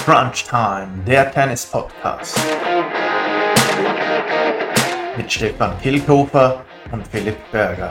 Crunch Time, der Tennis-Podcast. Mit Stefan Kilchhofer und Philipp Berger.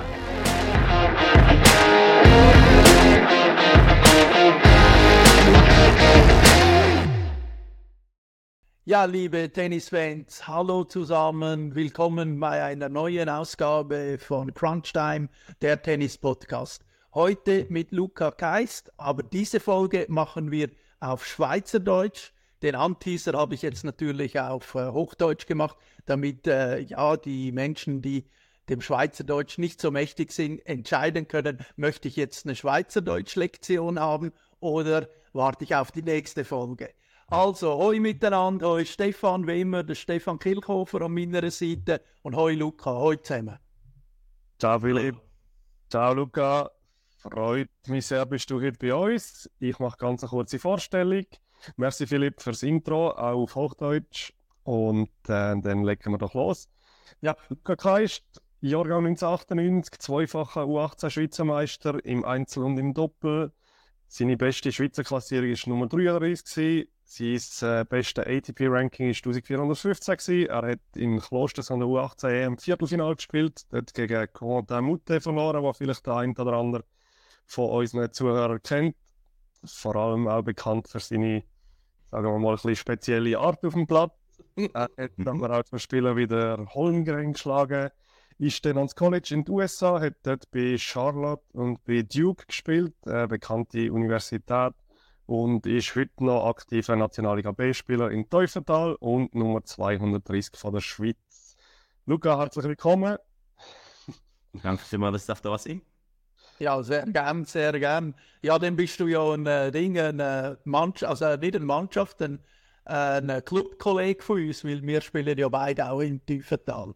Ja, liebe Tennisfans, hallo zusammen, willkommen bei einer neuen Ausgabe von Crunch Time, der Tennis-Podcast. Heute mit Luca Keist, aber diese Folge machen wir auf Schweizerdeutsch. Den Anteaser habe ich jetzt natürlich auf Hochdeutsch gemacht, damit die Menschen, die dem Schweizerdeutsch nicht so mächtig sind, entscheiden können, möchte ich jetzt eine Schweizerdeutsch-Lektion haben oder warte ich auf die nächste Folge. Also, hoi miteinander, hoi Stefan, wie immer, der Stefan Kilchhofer an meiner Seite und hoi Luca, hoi zusammen. Ciao Philipp, ciao Luca, freut mich sehr, bist du heute bei uns. Ich mache ganz eine kurze Vorstellung. Merci Philipp fürs Intro, auch auf Hochdeutsch und dann legen wir doch los. Ja, Luca Keist, Jahrgang 1998, zweifacher U18 Schweizer Meister im Einzel und im Doppel. Seine beste Schweizer Klassierung war Nummer 33. Sein beste ATP-Ranking war 1415. Er hat in Klosters an der U18 EM Viertelfinale gespielt, dort gegen Quentin Moutet verloren, was vielleicht der ein oder andere von unseren Zuhörern kennt. Vor allem auch bekannt für seine, sagen wir mal, ein bisschen spezielle Art auf dem Platz. Er hat aber auch zum Spieler wie der Holmgren geschlagen. Ist dann ans College in den USA, hat dort bei Charlotte und bei Duke gespielt, bekannte Universität, und ist heute noch aktiver Nationalliga B-Spieler in Teufenthal und Nummer 230 von der Schweiz. Luca, herzlich willkommen. Danke vielmals, dass ich da sein. Ja, sehr gern, sehr gern. Ja, dann bist du ja eine Mannschaft, also nicht eine Mannschaft, ein Clubkollege von uns, weil wir spielen ja beide auch in Teufenthal.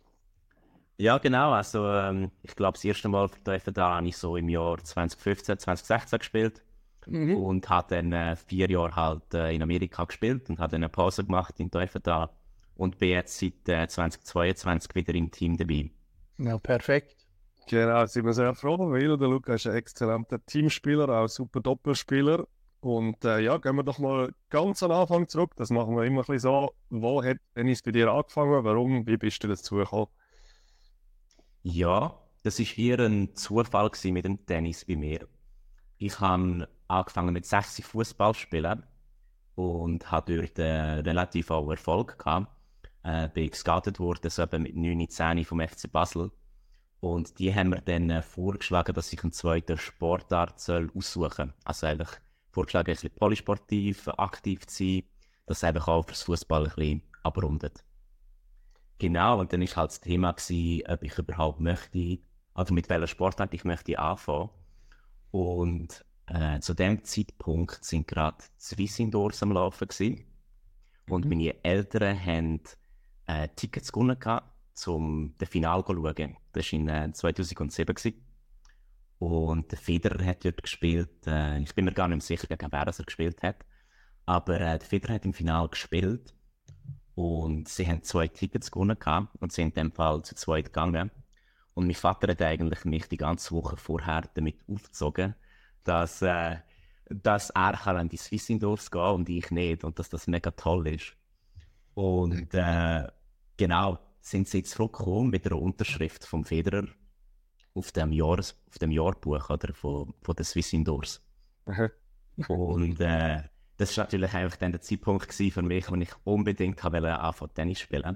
Ja, genau. Also, ich glaube, das erste Mal für Teufenthal habe ich so im Jahr 2015, 2016 gespielt. Und habe dann 4 Jahre halt in Amerika gespielt und habe dann eine Pause gemacht in Teufenthal. Und bin jetzt seit 2022 wieder im Team dabei. Ja, perfekt. Genau, sind wir sehr froh, weil der Luca ist ein exzellenter Teamspieler, auch ein super Doppelspieler. Und gehen wir doch mal ganz am Anfang zurück. Das machen wir immer ein bisschen so. Wo hat Tennis bei dir angefangen? Warum? Wie bist du dazu gekommen? Ja, das war eher ein Zufall mit dem Tennis bei mir. Ich habe angefangen mit 6 Fußball spielen und hatte dort relativ auch Erfolg gehabt. Bin gescoutet worden, so etwa mit 9, 10 vom FC Basel. Und die haben mir dann vorgeschlagen, dass ich einen zweiten Sportart aussuchen soll. Also eigentlich vorgeschlagen, ein bisschen polysportiv, aktiv zu sein, das einfach auch fürs Fußball ein bisschen abrundet. Genau, und dann war halt das Thema, ob ich überhaupt möchte, also mit welcher Sportart ich möchte anfangen. Und zu dem Zeitpunkt sind gerade Swiss Indoors am Laufen gewesen. Und meine Eltern haben Tickets gewonnen zum das Finale zu schauen. Das war in 2007 gewesen. Und der Federer hat dort gespielt. Ich bin mir gar nicht mehr sicher, gegen wer er gespielt hat. Aber der Federer hat im Finale gespielt. Und sie haben 2 Tickets gewonnen und sind in dem Fall zu zweit gegangen. Und mein Vater hat eigentlich mich die ganze Woche vorher damit aufgezogen, dass er an die Swiss Indoors gehen kann und ich nicht. Und dass das mega toll ist. Und genau, sind sie jetzt zurückgekommen mit einer Unterschrift vom Federer auf dem Jahrbuch oder, von der Swiss Indoors. Und das war natürlich einfach dann der Zeitpunkt für mich, wo ich unbedingt anfangen Tennis spielen.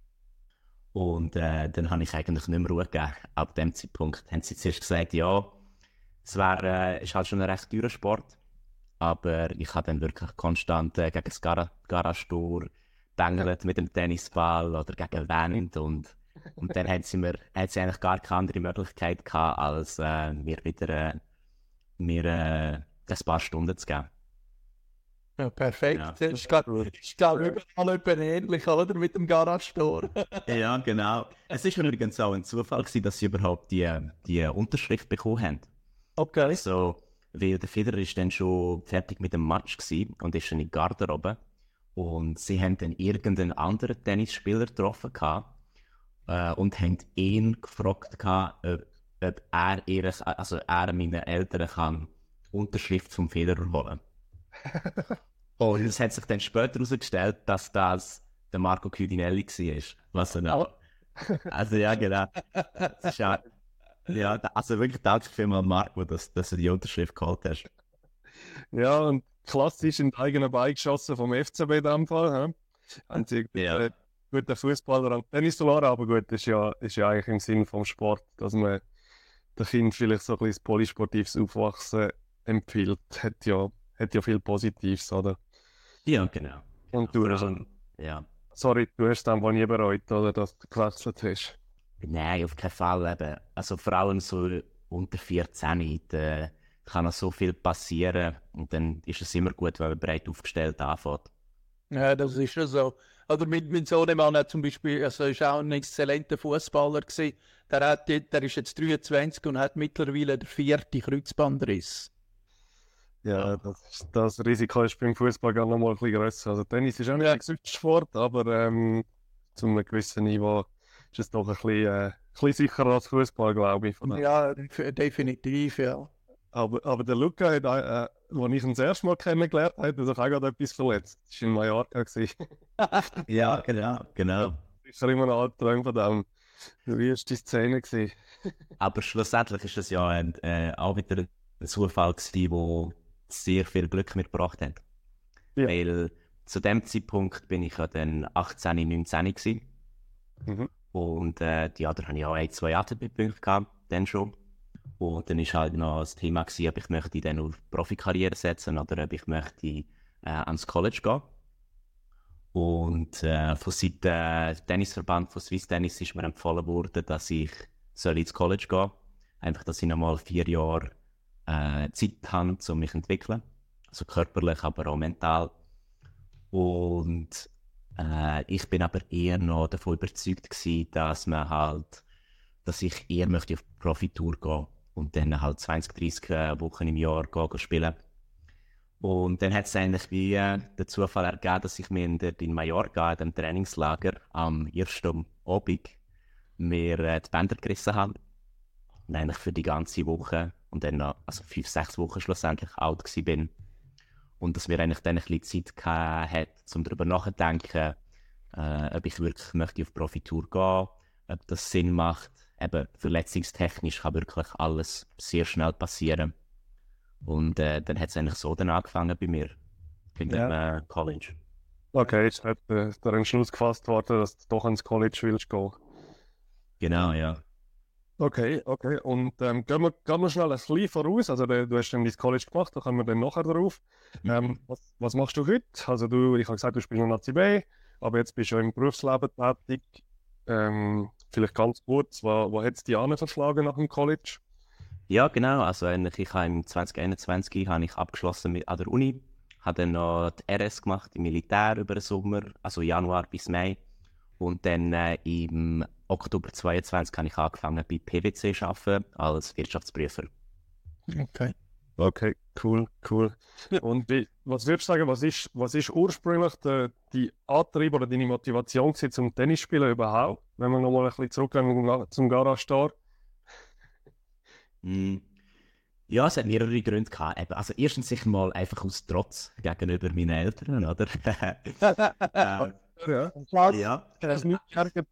Und dann habe ich eigentlich nicht mehr Ruhe gegeben. Ab dem Zeitpunkt haben sie zuerst gesagt, ja, es ist halt schon ein recht teurer Sport. Aber ich habe dann wirklich konstant gegen das Garage-Tor bängelt mit dem Tennisball oder gegen Wand. Und dann hat sie eigentlich gar keine andere Möglichkeit gehabt, als mir wieder ein paar Stunden zu geben. Ja, perfekt. Ja. Das ist glaube überall etwa ähnlich, oder? Mit dem Garage-Tor. Ja, genau. Es war übrigens auch ein Zufall gewesen, dass sie überhaupt die Unterschrift bekommen haben. Okay. Also, weil der Federer ist dann schon fertig mit dem Match gewesen und ist schon in die Garderobe. Und sie haben dann irgendeinen anderen Tennisspieler getroffen und haben ihn gefragt, ob er meinen Eltern kann die Unterschrift vom Federer holen. Und es hat sich dann später herausgestellt, dass das der Marco Chiudinelli war. Was also ja, genau. Das ist ja, also wirklich danke vielmals, Marco, dass du die Unterschrift geholt hast. Ja, und klassisch in die eigenen Beine geschossen vom FCB in dem Fall. He? Haben sie Ja. guten Fußballer an Tennis verloren, aber gut, das ist ja eigentlich im Sinn vom Sport, dass man den Kind vielleicht so ein bisschen polysportives Aufwachsen empfiehlt. Hat ja viel Positives, oder? Ja, genau. Und du hast, Ja. sorry, du hast dann wohl nie bereut, oder, dass du gewechselt hast. Nein, auf keinen Fall eben. Also vor allem so unter 14, da kann noch so viel passieren und dann ist es immer gut, wenn man breit aufgestellt anfängt. Ja, das ist schon so. Oder mit meinem Sohnemann hat zum Beispiel, also ist auch ein exzellenter Fußballer gewesen. Der ist jetzt 23 und hat mittlerweile den 4. Kreuzbandriss. Ja, das Risiko ist beim Fußball gar noch mal ein bisschen grösser. Also Tennis ist auch nicht ein Gesundsport, aber zu einem gewissen Niveau ist es doch ein bisschen sicherer als Fußball, glaube ich. Ja, definitiv, ja. Aber der Luca hat, als ich ihn das erste Mal kennengelernt habe, hat er sich auch gerade etwas verletzt. Das war in Mallorca. Ja, genau. Ich habe immer noch Albträume von dem. Wie war die Szene gewesen? Aber schlussendlich ist es ja auch wieder ein Zufall gewesen, der sehr viel Glück mitgebracht hat. Ja. Weil zu dem Zeitpunkt bin ich ja dann 18, 19 gewesen. Mhm. Und die anderen hatte ich auch 2 ATP-Punkte gehabt, dann schon. Und dann war halt noch das Thema gewesen, ob ich möchte dann auf Profikarriere setzen oder ob ich möchte ans College gehen. Und von Seiten Tennisverband von Swiss Tennis ist mir empfohlen worden, dass ich ins College gehen soll. Einfach, dass ich nochmal 4 Jahre Zeit habe, um mich zu entwickeln. Also körperlich, aber auch mental. Und ich bin aber eher noch davon überzeugt gewesen, dass ich eher möchte auf Profitour gehen und dann halt 20, 30 Wochen im Jahr spielen. Und dann hat es eigentlich wie der Zufall ergeben, dass ich mir in Mallorca, in dem Trainingslager, am ersten Abend mir die Bänder gerissen habe. Und eigentlich für die ganze Woche und dann noch, also 5, 6 Wochen schlussendlich out gewesen bin. Und dass wir eigentlich dann ein bisschen Zeit hatten, um darüber nachzudenken, ob ich wirklich möchte auf Profitour gehen, ob das Sinn macht. Eben verletzungstechnisch kann wirklich alles sehr schnell passieren. Und dann hat es eigentlich so dann angefangen bei mir, in dem College. Okay, jetzt hat der Entschluss gefasst worden, dass du doch ins College willst gehen. Genau, ja. Okay. Und gehen wir schnell ein bisschen voraus. Also du hast dann dein College gemacht, da kommen wir dann nachher drauf. Was machst du heute? Also ich habe gesagt, du spielst noch ACB, aber jetzt bist du ja im Berufsleben tätig. Vielleicht ganz kurz, wo hat es dich verschlagen nach dem College? Ja, genau. Also ich habe im 2021 habe ich abgeschlossen an der Uni, habe dann noch die RS gemacht im Militär über den Sommer, also Januar bis Mai. Und dann im Oktober 2022 habe ich angefangen bei PwC zu arbeiten als Wirtschaftsprüfer. Okay, cool. Und was würdest du sagen, was ist ursprünglich die Antrieb oder deine Motivation gewesen, zum Tennisspielen überhaupt? Wenn wir nochmal ein bisschen zurückgehen zum Garage-Star. Ja, es hat mehrere Gründe gehabt. Eben, also erstens sicher mal einfach aus Trotz gegenüber meinen Eltern, oder? Ja. Das nicht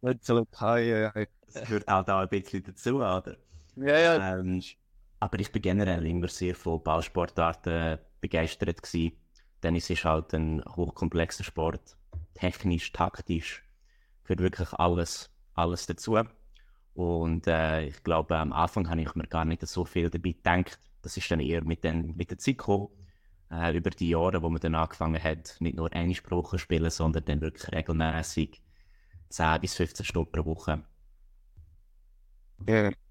Das gehört auch da ein bisschen dazu, oder? Ja. Aber ich bin generell immer sehr von Ballsportarten begeistert gewesen. Tennis ist halt ein hochkomplexer Sport. Technisch, taktisch, gehört wirklich alles dazu. Und ich glaube, am Anfang habe ich mir gar nicht so viel dabei gedacht. Das ist dann eher mit der Zeit gekommen. Über die Jahre, wo man dann angefangen hat, nicht nur eine Woche zu spielen, sondern dann wirklich regelmäßig 10 bis 15 Stunden pro Woche. Ja.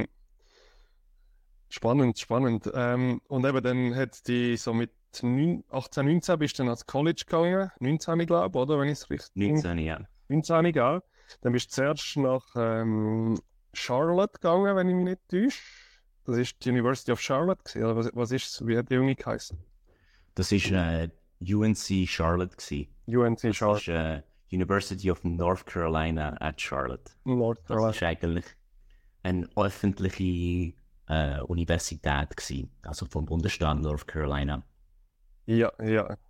Spannend. Und eben dann hat es die so mit 18, 19 bist du dann ans College gegangen. 19, glaube ich, oder? Wenn ich es richtig 19, ja. 19, ja. Dann bist du zuerst nach Charlotte gegangen, wenn ich mich nicht täusche. Das ist die University of Charlotte gewesen, oder was ist es? Wie hat die Uni geheißen? Das war UNC Charlotte gewesen. UNC Charlotte. Das ist University of North Carolina at Charlotte. North Carolina. Das ist eigentlich eine öffentliche Universität gewesen, also vom Bundesstaat North Carolina. Ja.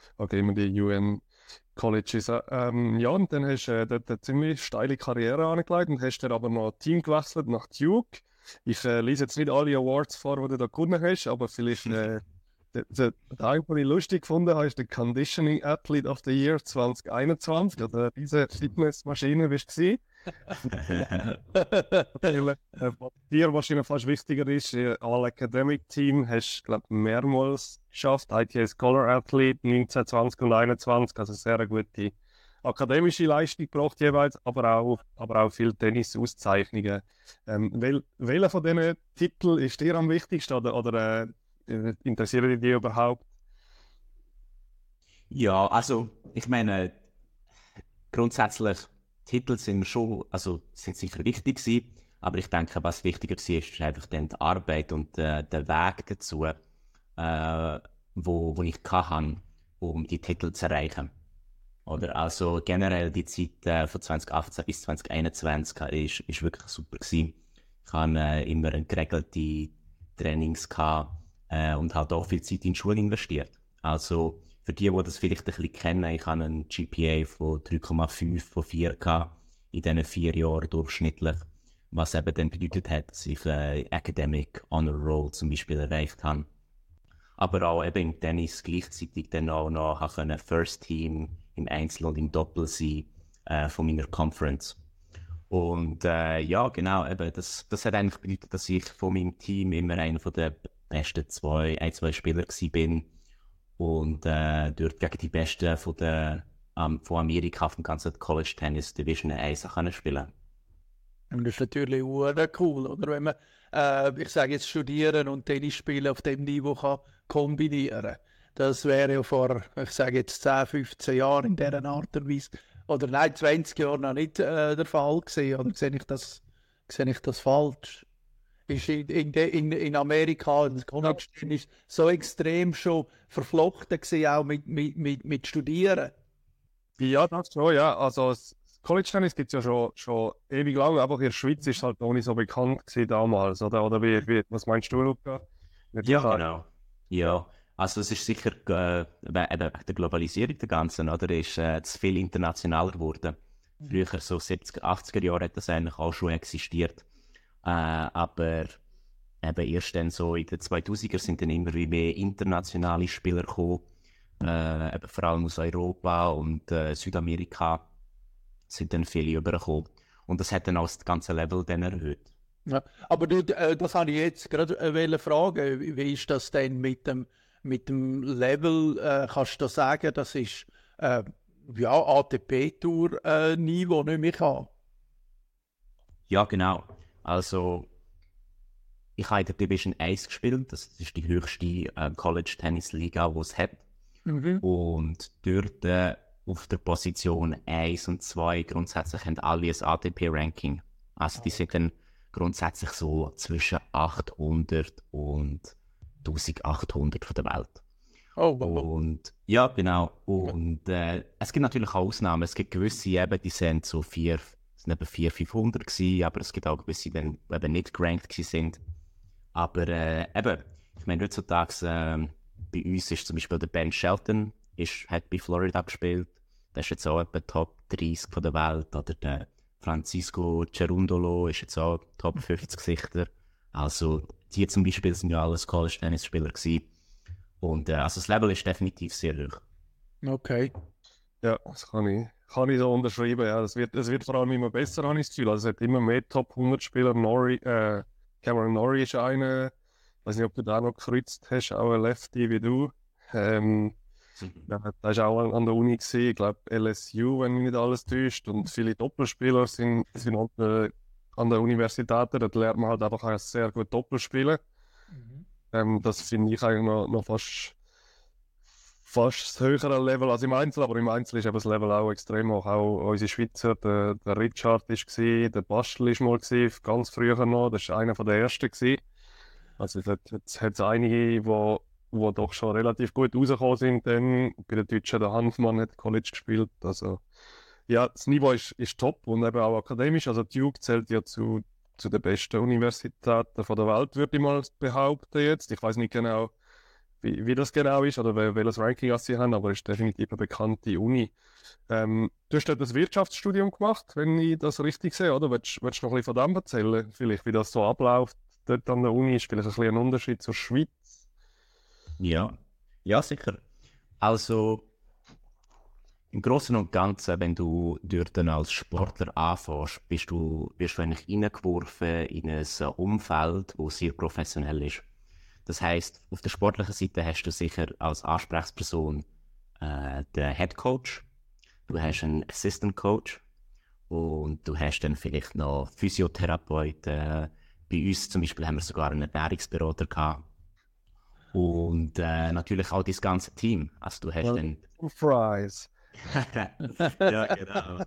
immer die UN Colleges. Ja, und dann hast du dort eine ziemlich steile Karriere angelegt und hast dann aber noch Team gewechselt nach Duke. Ich lese jetzt nicht alle Awards vor, die du da gewonnen hast, aber vielleicht der einen, den ich lustig gefunden habe, ist der Conditioning Athlete of the Year 2021. Also diese Fitnessmaschine bist du gewesen. Was dir wahrscheinlich fast wichtiger ist, All-Academic-Team hast du, glaube ich, mehrmals geschafft. ITA Scholar Athlete 19, 20 und 21, also sehr eine gute akademische Leistung gebracht jeweils, aber auch viele Tennis-Auszeichnungen. Welcher von diesen Titeln ist dir am wichtigsten oder interessieren die überhaupt? Ja, also ich meine, grundsätzlich Titel sind sind sicher wichtig gewesen, aber ich denke, was wichtiger war, ist einfach dann die Arbeit und der Weg dazu, wo ich hatte, um die Titel zu erreichen. Oder also generell die Zeit von 2018 bis 2021 ist wirklich super gewesen. Ich hatte immer geregelte Trainings gehabt, und halt auch viel Zeit in die Schule investiert. Also für die das vielleicht ein bisschen kennen, ich hatte einen GPA von 3,5 von 4 gehabt, in diesen 4 Jahren durchschnittlich, was eben dann bedeutet hat, dass ich Academic Honor Roll zum Beispiel erreicht habe. Aber auch eben im Tennis gleichzeitig dann auch noch First Team im Einzel und im Doppel sein von meiner Conference. Und ja, genau, eben, das hat eigentlich bedeutet, dass ich von meinem Team immer einer der besten zwei Spieler bin und dort gegen die Besten von Amerika auf dem ganzen College Tennis Division 1 spielen. Und das ist natürlich auch cool, oder? Wenn man, ich sage jetzt, studieren und Tennis spielen auf dem Niveau kann kombinieren. Das wäre ja vor, ich sage jetzt 10, 15 Jahren in dieser Art und Weise, oder nein, 20 Jahren noch nicht der Fall gewesen. Oder sehe ich das falsch? Ist in Amerika das College Tennis so extrem schon verflochten gewesen, auch mit Studieren? Ja, das schon, ja. Also das College Tennis gibt es ja schon ewig lang, aber in der Schweiz ist es halt noch nicht so bekannt gewesen damals, oder was meinst du, Luca? Ja, genau. Ja, also es ist sicher eben wegen der Globalisierung der ganzen, oder, ist zu viel internationaler geworden. Früher, so 70er, 80er Jahre, hat das eigentlich auch schon existiert. Aber eben erst dann so in den 2000er sind dann immer mehr internationale Spieler gekommen, eben vor allem aus Europa und Südamerika sind dann viele übergekommen. Und das hat dann auch das ganze Level dann erhöht. Ja, aber du, das habe ich jetzt gerade fragen. Wie ist das denn mit dem Level? Kannst du da sagen, das ist ATP-Tour-Niveau, nicht mehr? Ja, genau. Also, ich habe in der Division 1 gespielt. Das ist die höchste College-Tennis-Liga, die es hat. Mhm. Und dort auf der Position 1 und 2 grundsätzlich haben alle ein ATP-Ranking. Also, die sind dann grundsätzlich so zwischen 800 und 1800 von der Welt. Oh, wow. Und ja, genau. Und es gibt natürlich auch Ausnahmen. Es gibt gewisse, eben, die sind so 400, 500 gewesen, aber es gibt auch gewisse, die eben nicht gerankt sind. Aber eben, ich meine, heutzutage bei uns ist zum Beispiel der Ben Shelton, hat bei Florida gespielt. Der ist jetzt auch etwa Top 30 von der Welt. Oder der Francisco Cerundolo ist jetzt auch Top 50 Sichter. Also die zum Beispiel sind ja alles College-Tennis-Spieler gewesen. Und also das Level ist definitiv sehr hoch. Okay. Ja, das kann ich so unterschreiben. Ja. Es wird vor allem immer besser, habe ich das Gefühl. Also es hat immer mehr Top 100 Spieler. Cameron Norrie ist einer. Ich weiß nicht, ob du da noch gekreuzt hast, auch ein Lefty wie du. Ja, da war auch an der Uni gewesen, ich glaube LSU, wenn mich nicht alles täuscht. Und viele Doppelspieler sind an der Universität. Dort lernt man halt einfach auch sehr gut Doppelspielen. Das finde ich eigentlich noch fast das höhere Level als im Einzel, aber im Einzel ist eben das Level auch extrem hoch. Auch unsere Schweizer, der Richard war gewesen, der Bastel war mal gewesen, ganz früher noch, das war einer der ersten gewesen. Also jetzt hat es einige, die doch schon relativ gut rausgekommen sind. Dann bei den Deutschen, der Hanfmann hat College gespielt. Also ja, das Niveau ist top und eben auch akademisch. Also Duke zählt ja zu den besten Universitäten der Welt, würde ich mal behaupten jetzt. Ich weiß nicht genau, wie das genau ist oder welches Ranking sie haben, aber es ist definitiv eine bekannte Uni. Du hast dort das Wirtschaftsstudium gemacht, wenn ich das richtig sehe, oder? Willst du noch ein bisschen von dem erzählen? Vielleicht, wie das so abläuft dort an der Uni? Ist vielleicht ein bisschen ein Unterschied zur Schweiz? Ja, ja, sicher. Also, im Großen und Ganzen, wenn du dort dann als Sportler anfängst, wirst du eigentlich reingeworfen in ein Umfeld, das sehr professionell ist. Das heisst, auf der sportlichen Seite hast du sicher als Ansprechperson den Head Coach, du hast einen Assistant Coach und du hast dann vielleicht noch Physiotherapeuten. Bei uns zum Beispiel haben wir sogar einen Ernährungsberater gehabt. Und natürlich auch das ganze Team. Also du hast dann... Fries. Ja, genau.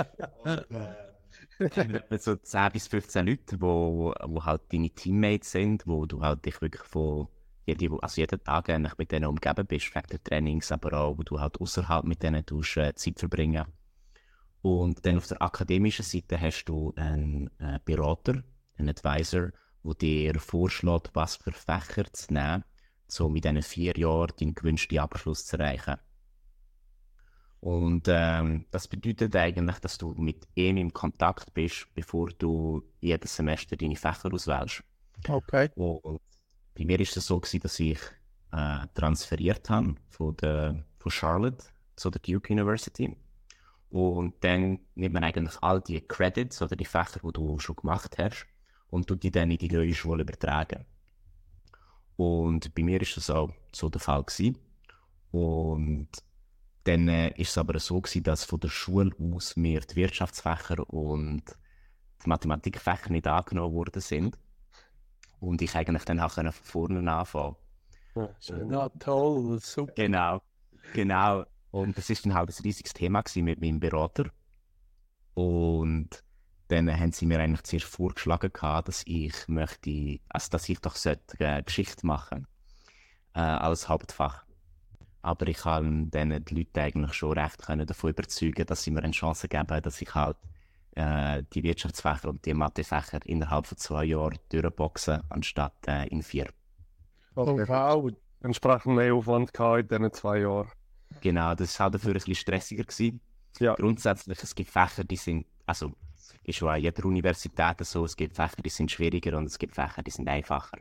Und, so 10 bis 15 Leute, wo halt deine Teammates sind, wo du halt dich wirklich jeden Tag eigentlich mit denen umgeben bist, wegen der Trainings, aber auch, wo du halt außerhalb mit denen Zeit verbringen. Und dann auf der akademischen Seite hast du einen Berater, einen Advisor, der dir vorschlägt, was für Fächer zu nehmen, um in diesen 4 Jahren deinen gewünschten Abschluss zu erreichen. Und das bedeutet eigentlich, dass du mit ihm im Kontakt bist, bevor du jedes Semester deine Fächer auswählst. Okay. Und bei mir war es so gewesen, dass ich transferiert habe von Charlotte zu der Duke University. Und dann nimmt man eigentlich all die Credits oder die Fächer, die du schon gemacht hast, und tut die dann in die neue Schule übertragen. Und bei mir war das auch so der Fall gewesen. Und dann ist es aber so gewesen, dass von der Schule aus mir die Wirtschaftsfächer und die Mathematikfächer nicht angenommen worden sind. Und ich eigentlich dann auch von vorne anfangen. Ja, toll, super. Genau. Und das ist dann halt ein riesiges Thema gewesen mit meinem Berater. Und dann haben sie mir eigentlich zuerst vorgeschlagen gehabt, dass ich doch Geschichte machen als Hauptfach. Aber ich kann dann die Leute eigentlich schon recht davon überzeugen, dass sie mir eine Chance geben, dass ich halt die Wirtschaftsfächer und die Mathefächer innerhalb von 2 Jahren durchboxe, anstatt in 4. Oh, wow. Entsprechend mehr Aufwand gehabt in diesen 2 Jahren. Genau, das war halt dafür ein bisschen stressiger gewesen. Ja. Grundsätzlich, es gibt Fächer, die sind, also ist schon an jeder Universität so, es gibt Fächer, die sind schwieriger und es gibt Fächer, die sind einfacher.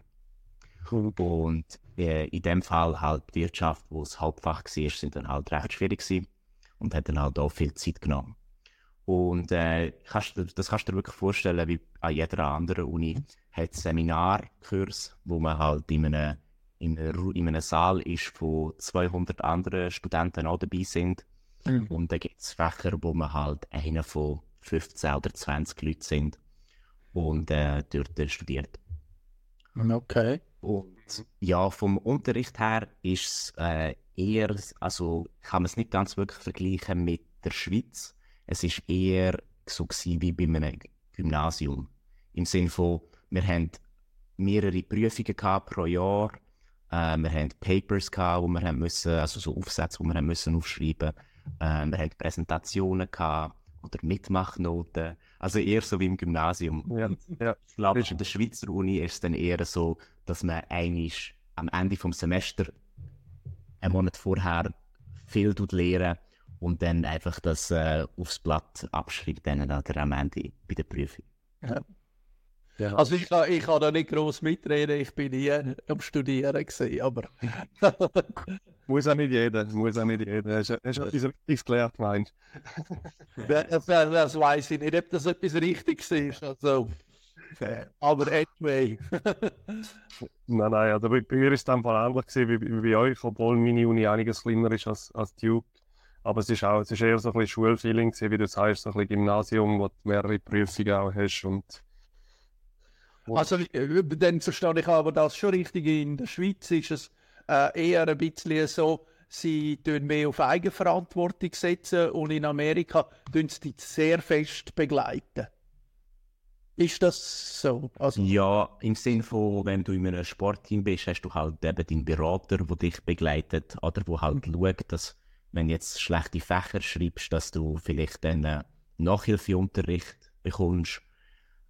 Und in dem Fall halt Wirtschaft, wo das Hauptfach war, sind dann halt recht schwierig gewesen und hat dann halt auch viel Zeit genommen. Und das kannst du dir wirklich vorstellen, wie an jeder anderen Uni hat es Seminarkurs, wo man halt in einem Saal ist, wo 200 andere Studenten auch dabei sind. Mhm. Und dann gibt es Fächer, wo man halt einer von 15 oder 20 Leuten sind und dort studiert. Okay. Und ja, vom Unterricht her ist es eher, also kann man es nicht ganz wirklich vergleichen mit der Schweiz. Es ist eher so gewesen wie bei einem Gymnasium. Im Sinne von, wir haben mehrere Prüfungen gehabt pro Jahr. Wir haben Papers gehabt, wo wir haben müssen, also so Aufsätze, die wir haben müssen aufschreiben. Wir haben Präsentationen gehabt oder Mitmachnoten. Also eher so wie im Gymnasium. Ja. Ich glaube, in der Schweizer Uni ist es dann eher so, dass man eigentlich am Ende des Semesters einen Monat vorher viel lernen und dann einfach das aufs Blatt abschreibt, dann oder am Ende bei der Prüfung. Ja. Ja. Also ich kann da nicht gross mitreden, ich bin hier am Studieren gewesen, aber... Muss auch nicht jeder. Hast du etwas Richtiges gelernt, meinst du? Das weiss ich nicht, ob das etwas Richtiges ist. Also, aber anyway. Nein, also bei mir war es dann ähnlich wie bei euch, obwohl meine Uni einiges kleiner ist als Duke. Aber es ist eher so ein bisschen Schulfeeling, wie du sagst, so ein bisschen Gymnasium, wo du mehrere Prüfungen auch hast. Also dann verstehe ich aber das schon richtig. In der Schweiz ist es eher ein bisschen so, sie tun mehr auf Eigenverantwortung setzen und in Amerika tun sie die sehr fest begleiten. Ist das so? Also, ja, im Sinne von, wenn du in einem Sportteam bist, hast du halt eben deinen Berater, der dich begleitet oder der halt schaut, dass, wenn du jetzt schlechte Fächer schreibst, dass du vielleicht dann Nachhilfeunterricht bekommst.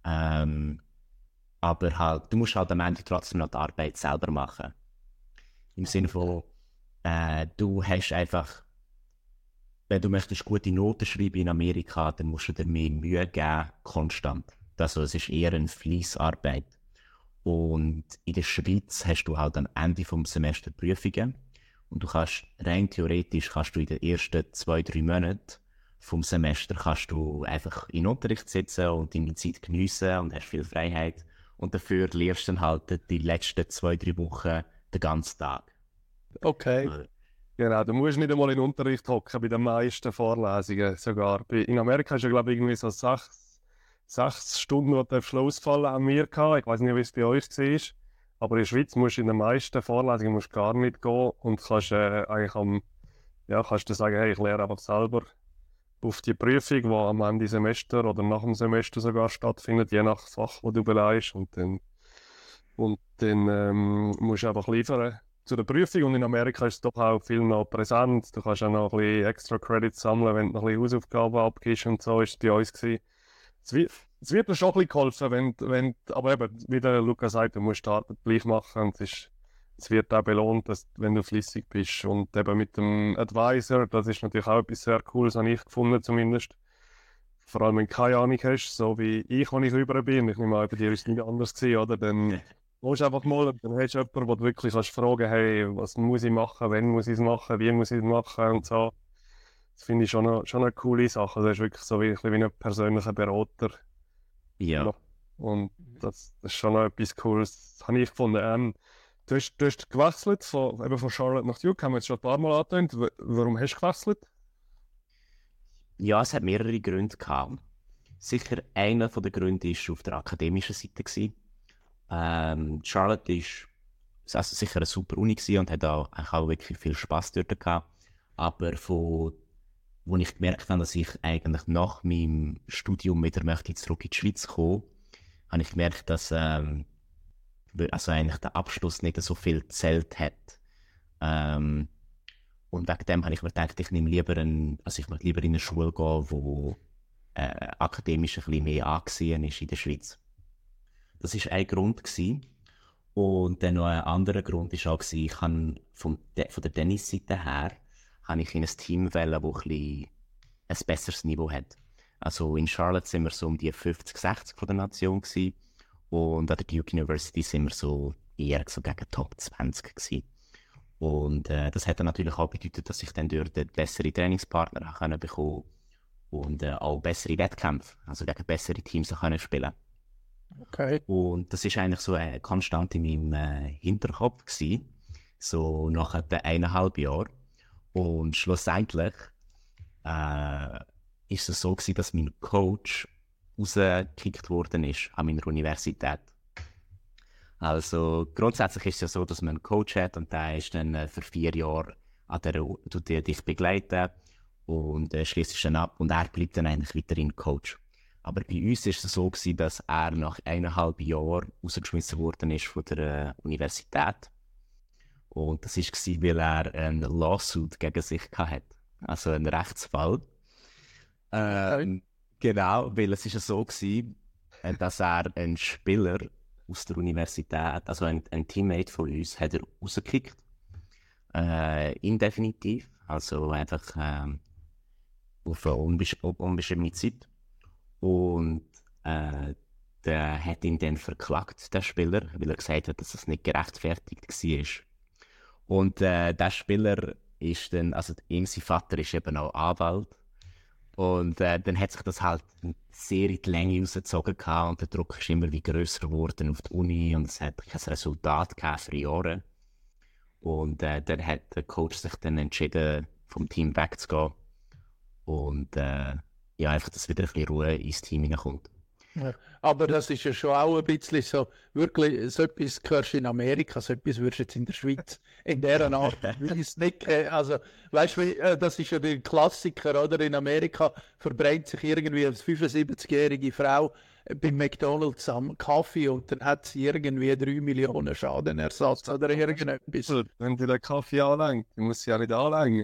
Aber halt, du musst halt am Ende trotzdem noch die Arbeit selber machen. Im Sinne von, du hast einfach, wenn du möchtest gute Noten schreiben in Amerika, dann musst du dir mehr Mühe geben, konstant. Also es ist eher eine Fleissarbeit. Und in der Schweiz hast du halt am Ende vom Semester Prüfungen. Und du kannst, rein theoretisch, kannst du in den ersten 2-3 Monaten vom Semester kannst du einfach in den Unterricht sitzen und deine Zeit geniessen und hast viel Freiheit. Und dafür lernst du dann halt die letzten 2-3 Wochen den ganzen Tag. Okay. Genau, du musst nicht einmal in den Unterricht hocken bei den meisten Vorlesungen sogar. In Amerika ist ja, glaube ich, irgendwie so 6 Stunden, die du ausfallen an mir gehabt. Ich weiß nicht, wie es bei euch war. Aber in der Schweiz musst du in den meisten Vorlesungen musst gar nicht gehen und kannst eigentlich kannst du sagen, hey, ich lerne einfach selber auf die Prüfung, die am Ende Semester oder nach dem Semester sogar stattfindet, je nach Fach, das du beleihst. Und dann musst du einfach liefern zu der Prüfung. Und in Amerika ist es doch auch viel noch präsent. Du kannst auch noch ein bisschen extra Credits sammeln, wenn du noch ein bisschen Hausaufgaben abgibst und so ist es bei uns gewesen. Es wird dir schon ein bisschen geholfen, aber eben, wie der Luca sagt, du musst die Arbeit gleich machen und es wird auch belohnt, wenn du flüssig bist. Und eben mit dem Advisor, das ist natürlich auch etwas sehr Cooles, habe ich gefunden zumindest. Vor allem, wenn du keine Ahnung hast, so wie ich, als ich rüber bin, ich nehme an, bei dir ist es nicht anders gewesen, oder? Dann musst du einfach mal, dann hast du jemanden, wo du wirklich kannst fragen, hey, was muss ich machen, wann muss ich es machen, wie muss ich es machen und so. Das finde ich schon eine coole Sache. Das ist wirklich so wie ein persönlicher Berater. Ja. Und das ist schon noch etwas Cooles. Das habe ich gefunden. Du hast gewechselt von Charlotte nach Duke, haben wir jetzt schon ein paar Mal angetönt. Warum hast du gewechselt? Ja, es hat mehrere Gründe gehabt. Sicher einer der Gründe war auf der akademischen Seite gewesen. Charlotte ist also sicher eine super Uni gewesen und hat auch wirklich viel Spass dort gehabt. Aber wo ich gemerkt habe, dass ich eigentlich nach meinem Studium wieder möchte zurück in die Schweiz kommen, habe ich gemerkt, dass also eigentlich der Abschluss nicht so viel gezählt hat. Und wegen dem habe ich mir gedacht, ich möchte lieber in eine Schule gehen, wo akademisch ein bisschen mehr angesehen ist in der Schweiz. Das war ein Grund gewesen. Und dann noch ein anderer Grund war auch, ich habe von der Tennisseite her habe ich in ein Team wählen, das ein bisschen ein besseres Niveau hat. Also in Charlotte sind wir so um die 50-60 von der Nation gewesen. Und an der Duke University sind wir so eher so gegen Top 20 gewesen. Und das hat dann natürlich auch bedeutet, dass ich dann dort bessere Trainingspartner können bekommen und auch bessere Wettkämpfe, also gegen bessere Teams können spielen. Okay. Und das ist eigentlich so eine Konstante in meinem Hinterkopf gewesen, so nach etwa 1,5 Jahren. Und schlussendlich ist es so gewesen, dass mein Coach rausgekickt worden ist an meiner Universität. Also grundsätzlich ist es ja so, dass man einen Coach hat und der ist dann für 4 Jahre tut er dich begleiten und schließt dann ab und er bleibt dann eigentlich weiterhin Coach. Aber bei uns ist es so gewesen, dass er nach 1,5 Jahren rausgeschmissen worden ist von der Universität. Und das war, weil er einen Lawsuit gegen sich hatte. Also einen Rechtsfall. Genau, weil es ist ja so gewesen, dass er einen Spieler aus der Universität, also ein Teammate von uns, hat er rausgekickt. Indefinitiv, also einfach auf eine unbestimmte Zeit. Und der hat ihn dann verklagt, der Spieler, weil er gesagt hat, dass das nicht gerechtfertigt war. Und der Spieler ist dann, also ihm, sein Vater ist eben auch Anwalt. Und dann hat sich das halt sehr in die Länge rausgezogen gehabt und der Druck ist immer wie grösser geworden auf die Uni und es hat kein Resultat gehabt für Jahre. Und dann hat der Coach sich dann entschieden, vom Team wegzugehen und einfach, dass wieder ein bisschen Ruhe ins Team hineinkommt. Ja, aber das ist ja schon auch ein bisschen so, wirklich, so etwas hörst du in Amerika, so etwas würdest du jetzt in der Schweiz in dieser Art nicht, also, weißt du, das ist ja der Klassiker, oder? In Amerika verbrennt sich irgendwie eine 75-jährige Frau beim McDonalds am Kaffee und dann hat sie irgendwie 3 Millionen Schadenersatz oder irgendetwas. Wenn du den Kaffee anlängt, du musst sie ja nicht anlängen.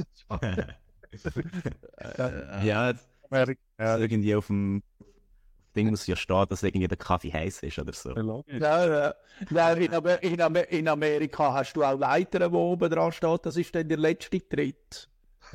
Ja, irgendwie auf Ding muss ja stehen, dass irgendwie der Kaffee heiß ist oder so. Logisch. Nein, in Amerika hast du auch Leiter, wo oben dran steht, das ist dann der letzte Tritt.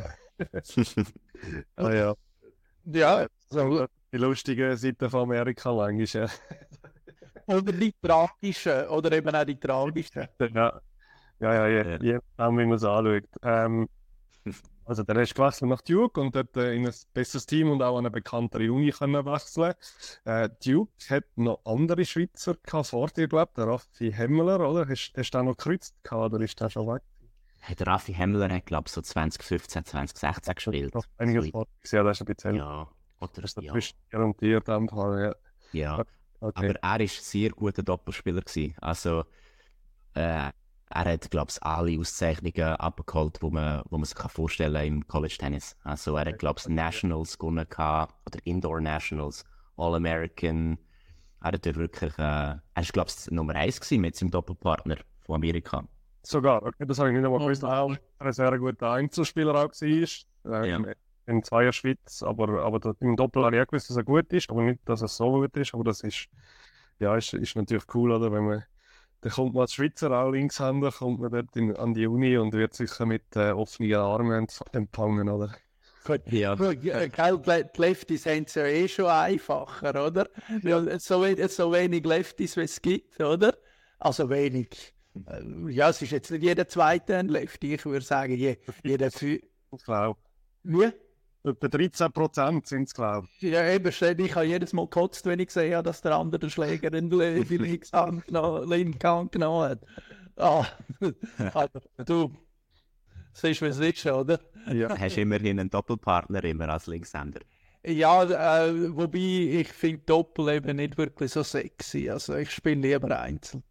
Ah ja, Ja, so. die lustige Seite von Amerika manchmal, Oder die tragischen, oder eben auch die tragischen. ja. Je nachdem, wie man es anschaut. Also der ist gewechselt nach Duke und dort in ein besseres Team und auch an eine bekanntere Uni können wechseln. Duke hat noch andere Schweizer gehabt vor dir, glaube ich, der Raffi Hemmler, oder? Hast du den noch gekreuzt gehabt, oder ist der schon weg? Hey, der Raffi Hemmler hat, glaube ich, so 2015, 2016 gespielt. Noch einiges So, vor dir, das ist ein bisschen ja, oder, das ja, ist garantiert in dem Fall, ja. ja. Okay. Aber er war sehr guter Doppelspieler gewesen. Also, er hat, glaube ich, alle Auszeichnungen abgeholt, wo man sich vorstellen kann im College-Tennis. Also, er hat, glaube ich, Nationals gewonnen gehabt, oder Indoor Nationals, All-American. Er hat ja wirklich, er ist, glaube ich, Nummer 1 gewesen mit seinem Doppelpartner von Amerika. Sogar, okay, das habe ich nicht einmal gewusst, dass Wow. er ein sehr guter Einzelspieler auch war. Ja. In Zweierschweiz, aber im Doppel habe ich auch gewusst, dass er gut ist, aber nicht, dass er so gut ist. Aber das ist, ja, ist natürlich cool, oder? Wenn man, dann kommt man als Schweizer auch Linkshänder, kommt man dort an die Uni und wird sicher mit offenen Armen empfangen, oder? Gut, Ja. gell, die Lefties haben es ja eh schon einfacher, oder? Weil so wenig Lefties, wie es gibt, oder? Also wenig. Ja, es ist jetzt nicht jeder Zweite ein Lefty. Ich würde sagen, jeder Ich glaube, Wie? etwa 13% sind es, glaube ich. Ja, eben, ich habe jedes Mal gekotzt, wenn ich sehe, dass der andere Schläger in die linke Hand genommen hat. Ah, aber du siehst, wie es ist, oder? Ja. Hast immerhin einen Doppelpartner immer als Linkshänder. Ja, wobei ich finde Doppel eben nicht wirklich so sexy. Also ich spiele lieber Einzel.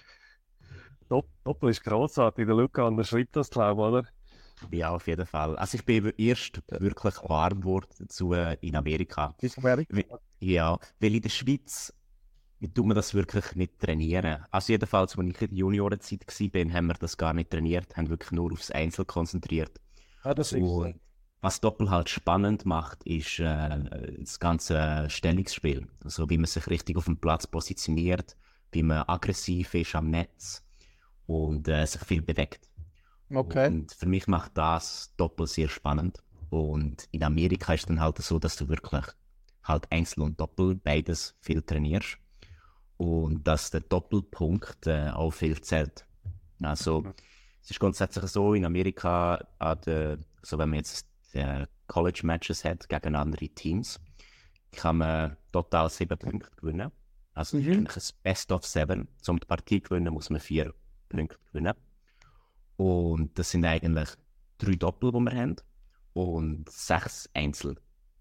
Doppel ist grossartig, der Luca an der Schritt, das glaube ich, oder? Ja, auf jeden Fall. Also ich bin erst wirklich warm geworden dazu in Amerika. Ist Amerika? Ja, weil in der Schweiz tut man das wirklich nicht trainieren. Also jedenfalls, als ich in der Juniorenzeit war, haben wir das gar nicht trainiert, haben wirklich nur aufs Einzel konzentriert. Ja, das ist so. Und was Doppel halt spannend macht, ist das ganze Stellungsspiel. Also wie man sich richtig auf dem Platz positioniert, wie man aggressiv ist am Netz und sich viel bewegt. Okay. Und für mich macht das Doppel sehr spannend. Und in Amerika ist es dann halt so, dass du wirklich halt Einzel und Doppel beides viel trainierst. Und dass der Doppelpunkt auch viel zählt. Also, es ist grundsätzlich so, in Amerika, so wenn man jetzt College-Matches hat gegen andere Teams, kann man total 7 Punkte gewinnen. Also, es ist eigentlich ein Best of 7. Um die Partie zu gewinnen, muss man 4 Punkte gewinnen. Und das sind eigentlich 3 Doppel, die wir haben, und 6 Einzel.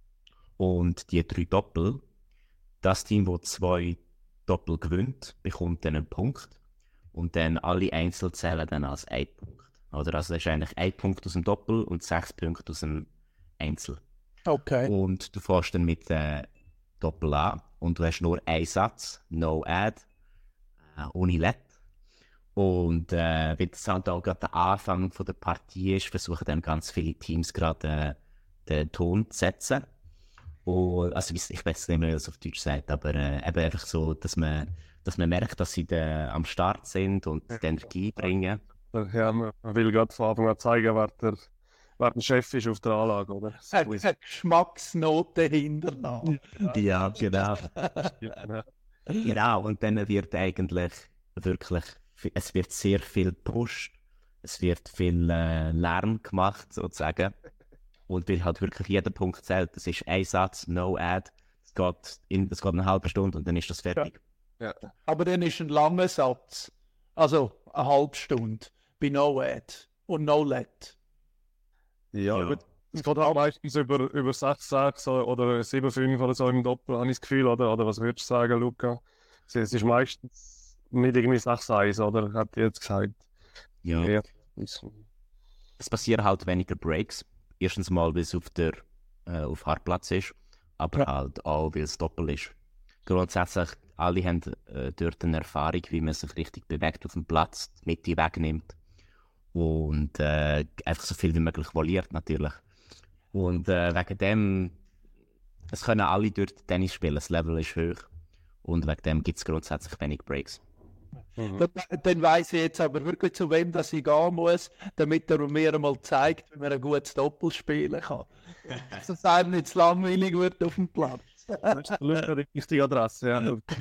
Und die 3 Doppel, das Team, das 2 Doppel gewinnt, bekommt dann einen Punkt. Und dann alle Einzel zählen dann als 1 Punkt. Oder? Also das ist eigentlich 1 Punkt aus dem Doppel und 6 Punkte aus dem Einzel. Okay. Und du fährst dann mit Doppel an und du hast nur einen Satz, no add, ohne let. Und weil das halt auch gerade der Anfang von der Partie ist, versuchen dann ganz viele Teams gerade den Ton zu setzen. Und, also ich weiß nicht mehr, wie das auf Deutsch sagt, aber eben einfach so, dass man merkt, dass sie am Start sind und die Energie bringen. Ja, man will gerade von Anfang an zeigen, wer der Chef ist auf der Anlage, oder? Eine Geschmacksnote hinterlassen. Ja, genau. Ja. Genau, und dann wird eigentlich wirklich, es wird sehr viel gepusht, es wird viel Lärm gemacht, sozusagen. Und weil halt wirklich jeder Punkt zählt, das ist ein Satz, no add, es geht eine halbe Stunde und dann ist das fertig. Ja. Aber dann ist ein langer Satz. Also eine halbe Stunde. Bei No Ad und No Let. Ja, Ja. gut. Es geht auch meistens über 6-6 oder 7-5 oder so im Doppel, habe ich das Gefühl, oder was würdest du sagen, Luca? Es ist meistens nicht irgendwie 6-1, oder? Hat ihr jetzt gesagt? Ja. Ja. Es passieren halt weniger Breaks. Erstens mal, weil es auf Hartplatz ist, aber halt auch, weil es Doppel ist. Grundsätzlich, alle haben dort eine Erfahrung, wie man sich richtig bewegt auf dem Platz, die Mitte wegnimmt und einfach so viel wie möglich voliert natürlich. Und wegen dem es können alle dort Tennis spielen, das Level ist hoch und wegen dem gibt es grundsätzlich wenig Breaks. Dann weiss ich jetzt aber wirklich, zu wem dass ich gehen muss, damit er mir einmal zeigt, wie man ein gutes Doppel spielen kann. Dass es einem nicht zu langweilig wird auf dem Platz. Das ist die richtige Adresse,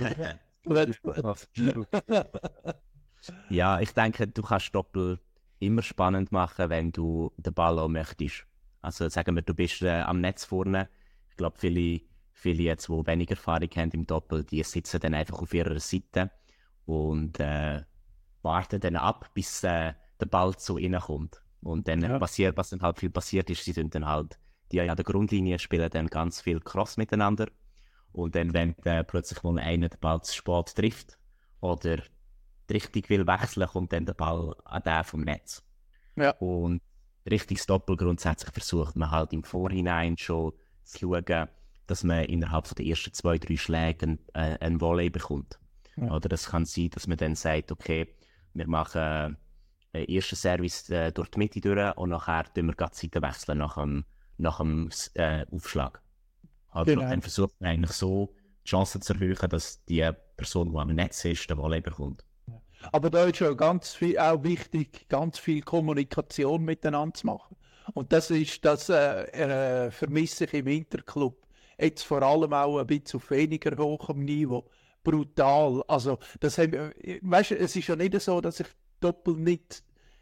ja. Ja, ich denke, du kannst Doppel immer spannend machen, wenn du den Ball auch möchtest. Also sagen wir, du bist am Netz vorne. Ich glaube, viele jetzt, die weniger Erfahrung haben im Doppel, die sitzen dann einfach auf ihrer Seite und warten dann ab, bis der Ball zu ihnen kommt. Und dann passiert, was dann halt viel passiert ist, sie sind dann halt, die an der Grundlinie spielen dann ganz viel Cross miteinander. Und dann, wenn plötzlich mal einer den Ball zu spät trifft oder richtig will wechseln, kommt dann der Ball an den vom Netz. Ja. Und richtiges Doppel grundsätzlich versucht man halt im Vorhinein schon zu schauen, dass man innerhalb der ersten 2-3 Schläge ein Volley bekommt. Ja. Oder das kann sein, dass man dann sagt, okay, wir machen einen ersten Service durch die Mitte durch und nachher tun wir die Seite wechseln nach dem Aufschlag. Also dann versucht man eigentlich so die Chance zu erhöhen, dass die Person, die am Netz ist, den Volley bekommt. Aber da ist ja ganz viel, auch wichtig, ganz viel Kommunikation miteinander zu machen. Und das vermisse ich im Interclub. Jetzt vor allem auch ein bisschen auf weniger hohem Niveau. Brutal. Also, weißt du, es ist ja nicht so, dass ich Doppel nicht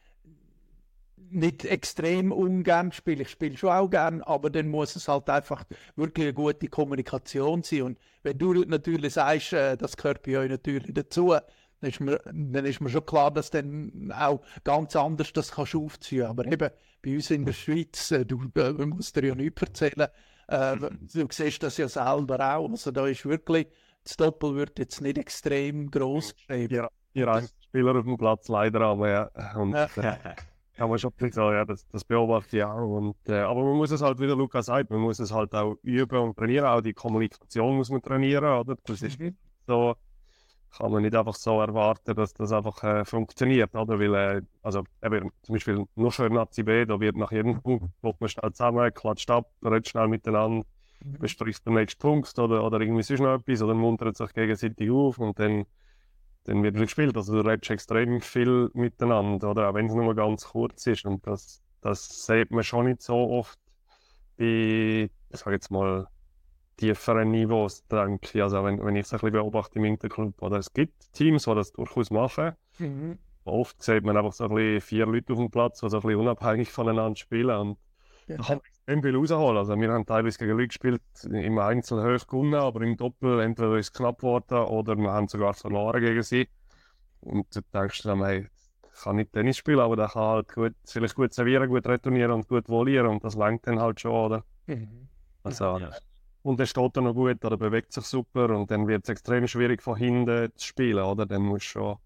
extrem ungern spiele. Ich spiele schon auch gern, aber dann muss es halt einfach wirklich eine gute Kommunikation sein. Und wenn du natürlich sagst, das gehört bei euch natürlich dazu, dann ist mir schon klar, dass dann auch ganz anders das kannst du aufziehen. Aber eben bei uns in der Schweiz, man muss dir ja nichts erzählen, du siehst das ja selber auch. Also da ist wirklich, das Doppel wird jetzt nicht extrem gross geschrieben. Ja, ihr einziger Spieler auf dem Platz leider, aber ja. Und, kann man schon sagen, ja, das beobachte ich auch. Und, aber man muss es halt, wie der Lukas sagt, man muss es halt auch üben und trainieren. Auch die Kommunikation muss man trainieren, oder? Das ist so, kann man nicht einfach so erwarten, dass das einfach funktioniert, oder? Weil, also eben, zum Beispiel nur schon in Nazi B, da wird nach jedem Punkt, wird man schnell zusammen, klatscht ab, redet schnell miteinander, bespricht den nächsten Punkt oder irgendwie sonst noch etwas, oder muntert sich gegenseitig auf und dann wird gespielt. Also du redest extrem viel miteinander, oder? Auch wenn es nur ganz kurz ist. Und das sieht man schon nicht so oft bei, ich sage jetzt mal, tieferen Niveaus, denke ich. Also wenn ich es ein bisschen beobachte im Interclub, oder es gibt Teams, die das durchaus machen. Oft sieht man einfach so ein bisschen 4 Leute auf dem Platz, die so ein bisschen unabhängig voneinander spielen. Und da kann man extrem viel rausholen. Also wir haben teilweise gegen Leute gespielt, im Einzel hoch gewonnen, aber im Doppel entweder ist es knapp geworden oder wir haben sogar verloren gegen sie. Und du denkst dann, hey, ich kann nicht Tennis spielen, aber der kann halt vielleicht gut servieren, gut retournieren und gut volieren und das lenkt dann halt schon, oder? Also, und er steht dann noch gut oder bewegt sich super und dann wird es extrem schwierig von hinten zu spielen, oder? Dann musst du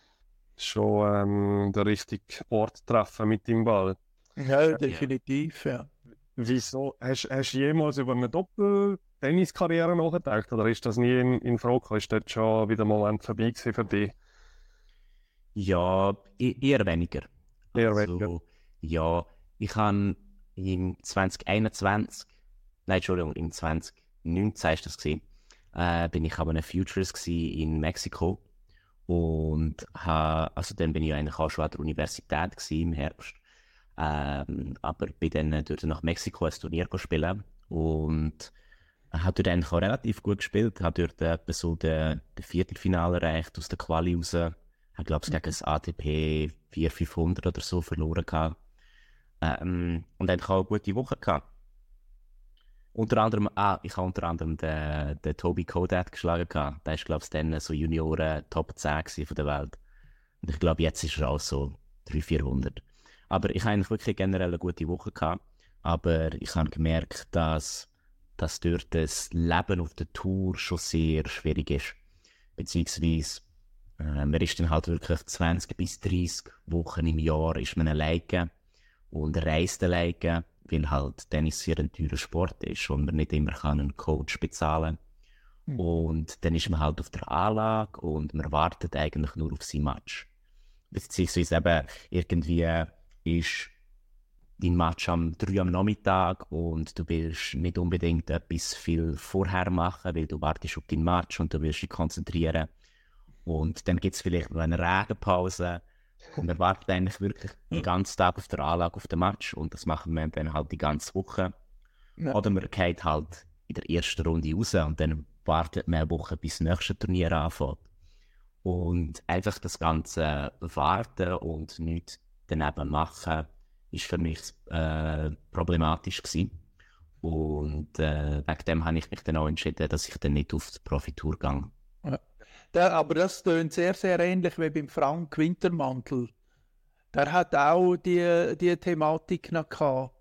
schon den richtigen Ort treffen mit dem Ball. Ja, definitiv, ja. Wieso? Hast du jemals über eine Doppel-Tennis-Karriere nachgedacht oder ist das nie in Frage gekommen? Ist das schon wieder ein Moment vorbei gewesen für dich? Ja, eher weniger. Eher weniger? Ja, ich habe im 2021, nein, Entschuldigung, im 2019 ist das gewesen, bin ich aber eine Futures in Mexiko und also dann bin ich eigentlich auch schon an der Universität im Herbst. Aber bin dann dort nach Mexiko ein Turnier spielen und habe dort eigentlich auch relativ gut gespielt. Habe dort etwa so den Viertelfinale erreicht aus der Quali raus. Ich glaube, es gegen das ATP 400-500 oder so verloren gehabt. Und dann auch eine gute Woche gehabt. Ich habe unter anderem den Toby Kodat geschlagen gehabt. Der ist, glaube ich, dann so Junioren Top 10 von der Welt. Und ich glaube, jetzt ist er auch so 300-400. Aber ich habe eigentlich wirklich generell eine gute Woche gehabt. Aber ich habe gemerkt, dass dort das Leben auf der Tour schon sehr schwierig ist. Beziehungsweise, man ist dann halt wirklich 20 bis 30 Wochen im Jahr ist man alleine und reist alleine, weil halt Tennis sehr ein teurer Sport ist und man nicht immer einen Coach bezahlen kann. Und dann ist man halt auf der Anlage und man wartet eigentlich nur auf sein Match. Beziehungsweise eben irgendwie ist dein Match am 3 am Nachmittag und du willst nicht unbedingt etwas viel vorher machen, weil du wartest auf dein Match und du willst dich konzentrieren. Und dann gibt es vielleicht noch eine Regenpause und wir warten eigentlich wirklich den ganzen Tag auf der Anlage auf den Match und das machen wir dann halt die ganze Woche. Ja. Oder man geht halt in der ersten Runde raus und dann wartet man eine Woche, bis das nächste Turnier anfängt. Und einfach das ganze Warten und nichts daneben machen, ist für mich problematisch gewesen. Und wegen dem habe ich mich dann auch entschieden, dass ich dann nicht auf die Profitour gehe. Aber das tönt sehr, sehr ähnlich wie beim Frank Wintermantel. Der hat auch die Thematik noch gehabt.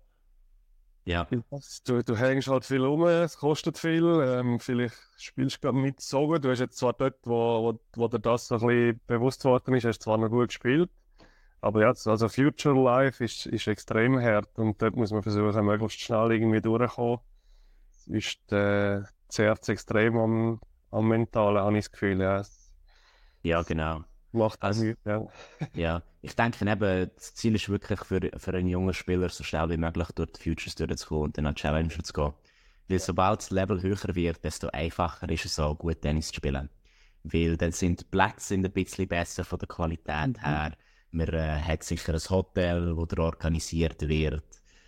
Ja. Du hängst halt viel rum, es kostet viel, vielleicht spielst du nicht so gut. Du hast jetzt zwar dort, wo dir das so ein bisschen bewusst worden ist, hast zwar noch gut gespielt, aber ja, also Future Life ist extrem hart und dort muss man versuchen, möglichst schnell irgendwie durchzukommen. Es zehrt extrem am Mentalen, habe ich das Gefühl. Ja, Ja, genau. macht Also, nichts, ja. Ja, ich denke eben, das Ziel ist wirklich für einen jungen Spieler so schnell wie möglich durch die Futures durchzukommen und dann an Challenger zu gehen. Weil sobald das Level höher wird, desto einfacher ist es auch, gut Tennis zu spielen. Weil dann sind die Plätze ein bisschen besser von der Qualität her. Man hat sicher ein Hotel, wo der organisiert wird.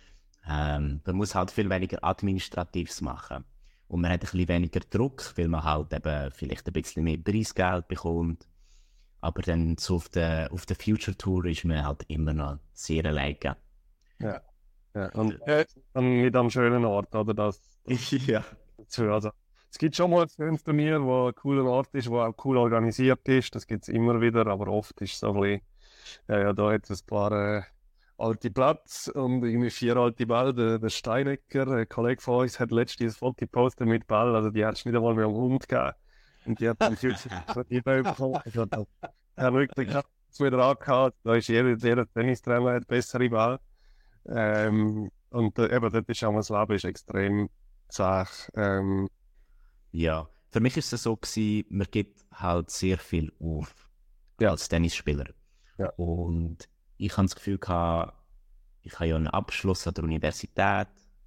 Man muss halt viel weniger Administratives machen. Und man hat ein bisschen weniger Druck, weil man halt eben vielleicht ein bisschen mehr Preisgeld bekommt. Aber dann so auf der Future Tour ist man halt immer noch sehr alleine. Ja. Und nicht am schönen Ort, oder? Ja. Also, es gibt schon mal ein schönes Turnier, wo ein cooler Ort ist, wo auch cool organisiert ist. Das gibt es immer wieder, aber oft ist es so ein bisschen, ja, da hat es ein paar alte Platz und irgendwie 4 alte Bälle. Der Steinecker, ein Kollege von uns, hat letztens ein Foto gepostet mit Ball, also die hat es nicht einmal mehr am Hund gegeben. Und die hat dann bekommen. Er hat wirklich wieder angehauen. Da ist jeder Tennistrainer hat bessere Ball. Und eben, dort ist auch das Leben ist extrem zäh. Ja, für mich ist es so gewesen, man gibt halt sehr viel auf als Tennisspieler. Ja. Und ich habe das Gefühl gehabt, ich habe ja einen Abschluss an der Universität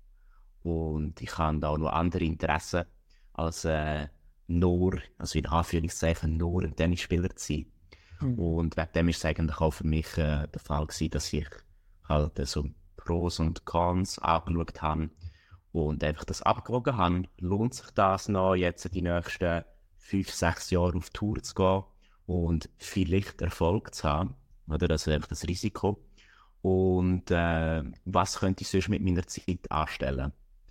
und ich habe da auch noch andere Interessen als nur, also in Anführungszeichen, nur ein Tennisspieler zu sein. Und wegen dem ist es eigentlich auch für mich der Fall gewesen, dass ich halt so Pros und Cons angeschaut habe und einfach das abgewogen habe. Lohnt sich das noch, jetzt die nächsten 5-6 Jahre auf Tour zu gehen und vielleicht Erfolg zu haben? Oder? Das ist einfach das Risiko. Und was könnte ich sonst mit meiner Zeit anstellen?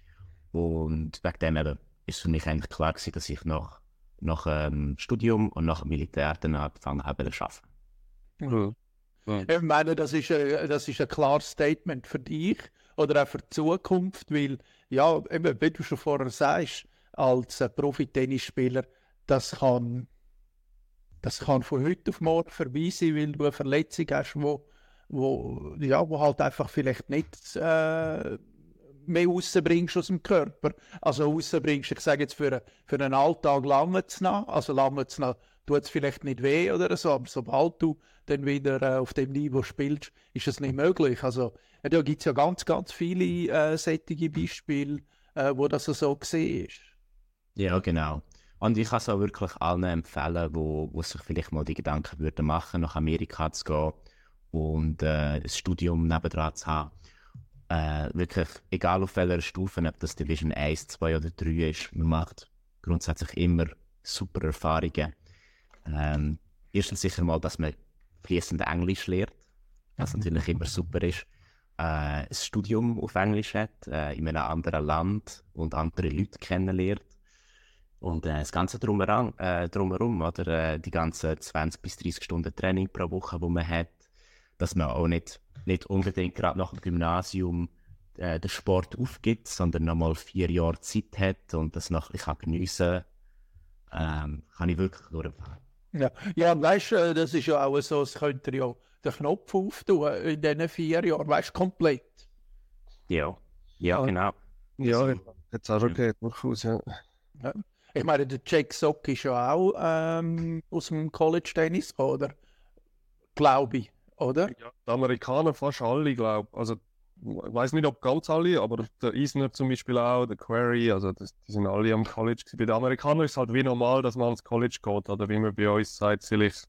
Und wegen dem eben ist für mich eigentlich klar gewesen, dass ich nach Studium und nach dem Militär dann angefangen habe zu arbeiten. Ich meine, das ist ein klares Statement für dich oder auch für die Zukunft, weil, ja, eben, wie du schon vorher sagst, als Profi-Tennisspieler, das kann von heute auf morgen vorbei sein, weil du eine Verletzung hast, wo halt einfach vielleicht nicht mehr rausbringst aus dem Körper. Also rausbringst, ich sage jetzt für einen Alltag lange zu nach, also lange zu nach, tut es vielleicht nicht weh oder so, aber sobald du dann wieder auf dem Niveau spielst, ist es nicht möglich. Also da gibt es ja ganz, ganz viele solche Beispiele, wo das so gesehen ist. Ja, genau. Und ich kann es auch wirklich allen empfehlen, wo sich vielleicht mal die Gedanken würden machen, nach Amerika zu gehen und ein Studium nebendran zu haben. Wirklich, egal auf welcher Stufe, ob das Division 1, 2 oder 3 ist, man macht grundsätzlich immer super Erfahrungen. Erstens sicher mal, dass man fließend Englisch lernt, was natürlich immer super ist. Ein Studium auf Englisch hat, in einem anderen Land und andere Leute kennenlernt. Und das Ganze drumherum, oder? Die ganzen 20 bis 30 Stunden Training pro Woche, die man hat, dass man auch nicht unbedingt gerade nach dem Gymnasium den Sport aufgibt, sondern nochmal 4 Jahre Zeit hat und das noch ein bisschen geniessen kann, kann ich wirklich nur empfehlen. Ja, weißt du, das ist ja auch so, es könnte ja den Knopf auftun in diesen 4 Jahren, weißt du, komplett. Ja, genau. Ja, jetzt auch schon geht, durchaus, ja. Ja. Ich meine, der Jack Sock ist ja auch aus dem College-Tennis, oder? Glaube ich, oder? Ja, die Amerikaner fast alle, glaube ich. Also weiß nicht, ob ganz alle, aber der Isner zum Beispiel auch, der Query, also die sind alle am College gewesen. Bei den Amerikanern ist es halt wie normal, dass man ans College geht, oder wie man bei uns sagt, vielleicht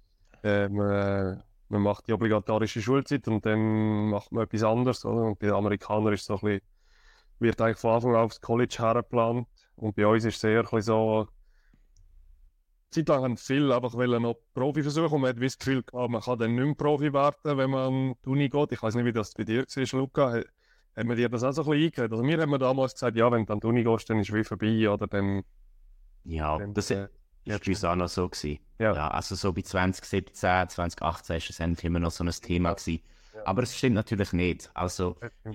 man macht die obligatorische Schulzeit und dann macht man etwas anderes, oder? Und bei den Amerikanern ist es so ein bisschen, wird eigentlich von Anfang an aufs College hergeplant und bei uns ist es eher ein bisschen so, Zeit lang haben viele einfach noch Profi versuchen und man hat das Gefühl gehabt, man kann dann nicht mehr Profi werden, wenn man an die Uni geht. Ich weiß nicht, wie das bei dir war, Luca. Hat man dir das auch so ein bisschen eingeredet? Also mir hat man damals gesagt, ja, wenn du an die Uni gehst, dann ist es wie vorbei, oder dann... Ja, das ist bei uns auch noch so gewesen. Ja. Ja, also so bei 2017, 2018 ist es eigentlich immer noch so ein Thema gewesen. Ja. Aber es stimmt natürlich nicht. Also,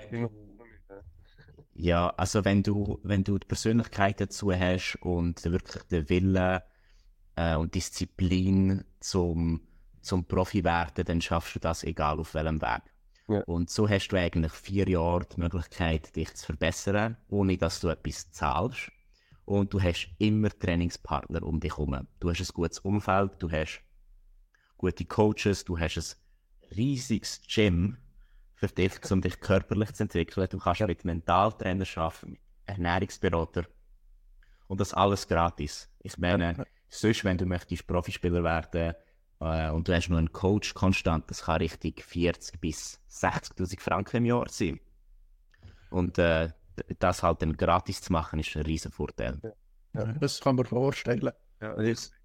ja, also wenn du die Persönlichkeit dazu hast und wirklich den Willen und Disziplin zum Profi werden, dann schaffst du das egal auf welchem Weg. Ja. Und so hast du eigentlich 4 Jahre die Möglichkeit, dich zu verbessern, ohne dass du etwas zahlst. Und du hast immer Trainingspartner um dich herum. Du hast ein gutes Umfeld, du hast gute Coaches, du hast ein riesiges Gym für dich, um dich körperlich zu entwickeln. Du kannst mit Mentaltrainer arbeiten, mit Ernährungsberater. Und das alles gratis. Ich meine, sonst, wenn du möchtest Profispieler werden und du hast noch einen Coach konstant, das kann richtig 40.000 bis 60.000 Franken im Jahr sein. Und das halt dann gratis zu machen, ist ein riesen Vorteil. Ja, das kann man vorstellen. Ja,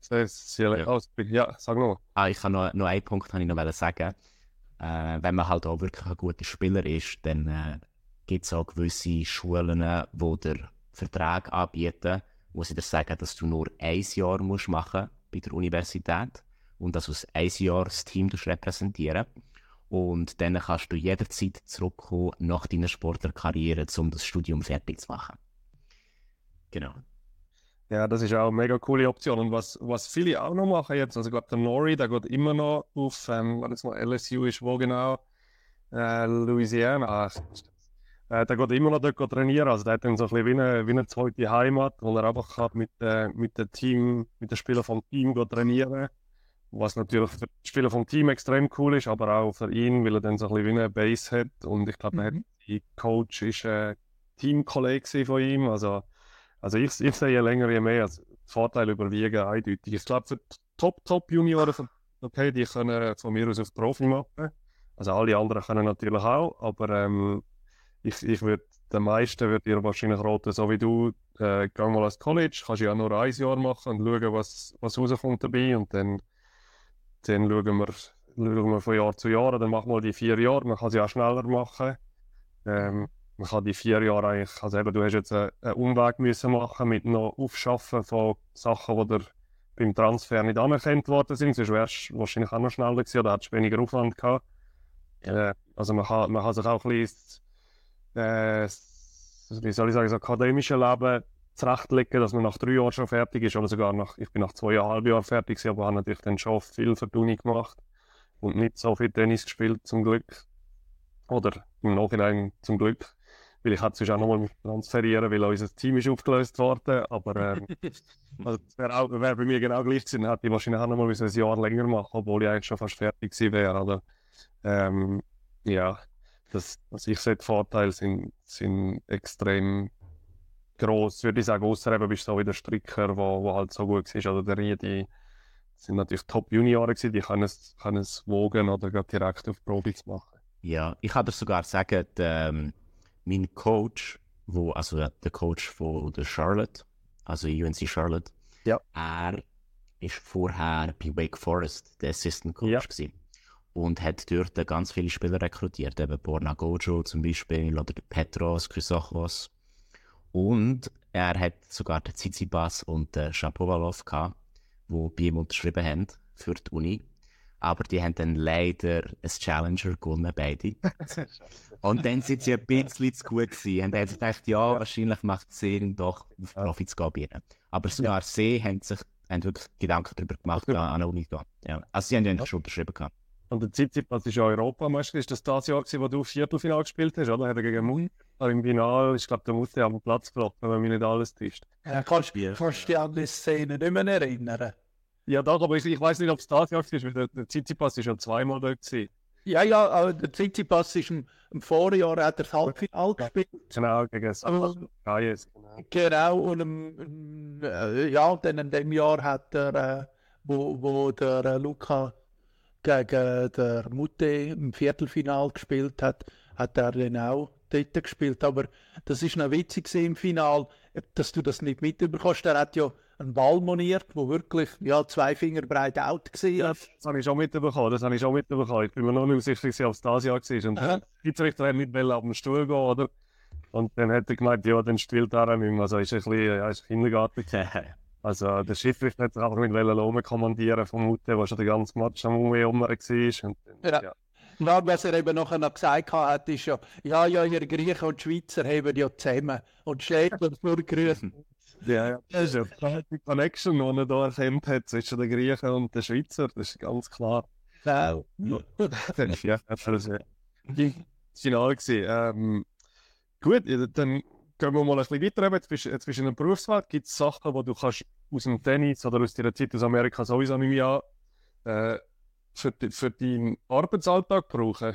sag noch. Ich habe noch einen Punkt ich noch sagen. Wenn man halt auch wirklich ein guter Spieler ist, dann gibt es auch gewisse Schulen, die dir Verträge anbieten, wo sie dir sagen, dass du nur 1 Jahr musst machen bei der Universität und dass du 1 Jahr das Team repräsentieren. Und dann kannst du jederzeit zurückkommen nach deiner Sportlerkarriere, um das Studium fertig zu machen. Genau. Ja, das ist auch eine mega coole Option. Und was viele auch noch machen jetzt, also ich glaube, der Nori, der geht immer noch auf, LSU ist wo genau? Louisiana. Der geht immer noch dort trainieren. Also der hat dann so ein bisschen wie eine zweite Heimat, wo er einfach kann mit den Spielern vom Team trainieren. Was natürlich für die Spieler vom Team extrem cool ist, aber auch für ihn, weil er dann so ein bisschen wie eine Base hat. Und ich glaube, der Coach ist ein Teamkollege von ihm. Also ich sehe länger je mehr, also die Vorteile überwiegen eindeutig. Ich glaube, für die Top-Junioren, okay, die können von mir aus auf Profi machen. Also alle anderen können natürlich auch, aber ich würde, den meisten würde ihr wahrscheinlich raten, so wie du, geh mal ans College, kannst ja nur 1 Jahr machen und schauen, was rauskommt dabei und dann schauen wir von Jahr zu Jahr, dann machen wir die 4 Jahre, man kann sie auch schneller machen. Man kann die 4 Jahre eigentlich, also eben, du hast jetzt einen Umweg müssen machen mit noch Aufschaffen von Sachen, die dir beim Transfer nicht anerkannt worden sind, sonst wärst du wahrscheinlich auch noch schneller gewesen oder hättest weniger Aufwand gehabt. Also man kann sich auch ein bisschen wie soll ich sagen, das akademische Leben zurechtlegen, dass man nach 3 Jahren schon fertig ist oder sogar ich bin nach 2,5 Jahren fertig gewesen, aber habe natürlich dann schon viel für die Uni gemacht und nicht so viel Tennis gespielt, zum Glück. Oder im Nachhinein zum Glück, weil ich hätte sonst auch nochmal transferieren, weil unser Team ist aufgelöst worden, aber also das wäre bei mir genau gleich gewesen, hätte ich wahrscheinlich auch nochmal ein Jahr länger machen, obwohl ich eigentlich schon fast fertig gewesen wäre, oder? Ja, ich sehe, die Vorteile sind extrem gross, würde ich sagen, ausser eben bist du so wie der Stricker, wo halt so gut war, oder der Riedi, sind natürlich Top-Junioren gewesen, die können es wogen oder direkt auf Profi zu machen. Ja, ich kann dir sogar sagen, mein Coach, also der Coach von der Charlotte, also UNC Charlotte, ja. Er war vorher bei Wake Forest der Assistant Coach gewesen. Und hat dort ganz viele Spieler rekrutiert, eben Borna Gojo zum Beispiel oder Petros, Chrysochos. Und er hat sogar den Tsitsipas und den Shapovalov gehabt, die bei ihm unterschrieben haben für die Uni. Aber die haben dann leider ein Challenger gewonnen, beide. Und dann sind sie ein bisschen zu gut gewesen. Und dann haben sie gedacht, ja, wahrscheinlich macht es Sinn, doch auf Profi zu gehen. Aber sogar sie haben wirklich Gedanken darüber gemacht, an der Uni zu gehen. Ja. Also sie haben ja schon unterschrieben gehabt. Und der Tsitsipas ist ja Europameister. Ist das Jahr gewesen, wo du Viertelfinale gespielt hast, oder? Hat er gegen Mutter im Finale, ich glaube, der Mutter am Platz geflogen, wenn mich nicht alles täuscht. Ja, kannst du dich an die Szene nicht mehr erinnern? Ja, doch, aber ich weiß nicht, ob es das Jahr war, weil der Tsitsipas ist ja 2-mal dort gewesen. Ja, der Tsitsipas ist im Vorjahr hat er das Halbfinale gespielt. Genau, gegen Aber- Gaius. Genau, und dann in dem Jahr hat er, wo der Luca gegen der Mutte im Viertelfinal gespielt hat, hat er dann auch dort gespielt. Aber das ist noch witzig gewesen im Final, dass du das nicht mitbekommst. Er hat ja einen Ball moniert, wo wirklich 2 Finger breit out war. Das habe ich schon mitbekommen. Ich bin mir noch nicht sicher, ob es das Jahr war. Und Aha. der Schiedsrichter hat nicht auf den Stuhl gehen, oder? Und dann hat er gemeint, ja, dann spielt er auch nicht mehr. Also ist ein bisschen, ist kindergartig. Also der Schiedsrichter hat sich einfach mit Lome kommandieren von Mutte, wo schon den ganzen Match am Umwehren war. Und dann, Ja. Und was er eben nachher noch gesagt hat, ist ja, ihr Griechen und Schweizer haben ja zusammen. Und Schädler nur grüßt. Ja, das ist ja die Connection, die er da erkannt hat zwischen den Griechen und den Schweizer, das ist ganz klar. Genau. Ja, das war das Finale gewesen. Gut, dann gehen wir mal ein bisschen weiter. Jetzt bist du in der Berufswelt. Gibt es Sachen, die du kannst aus dem Tennis oder aus deiner Zeit aus Amerika sowieso nicht mehr für deinen Arbeitsalltag brauchen?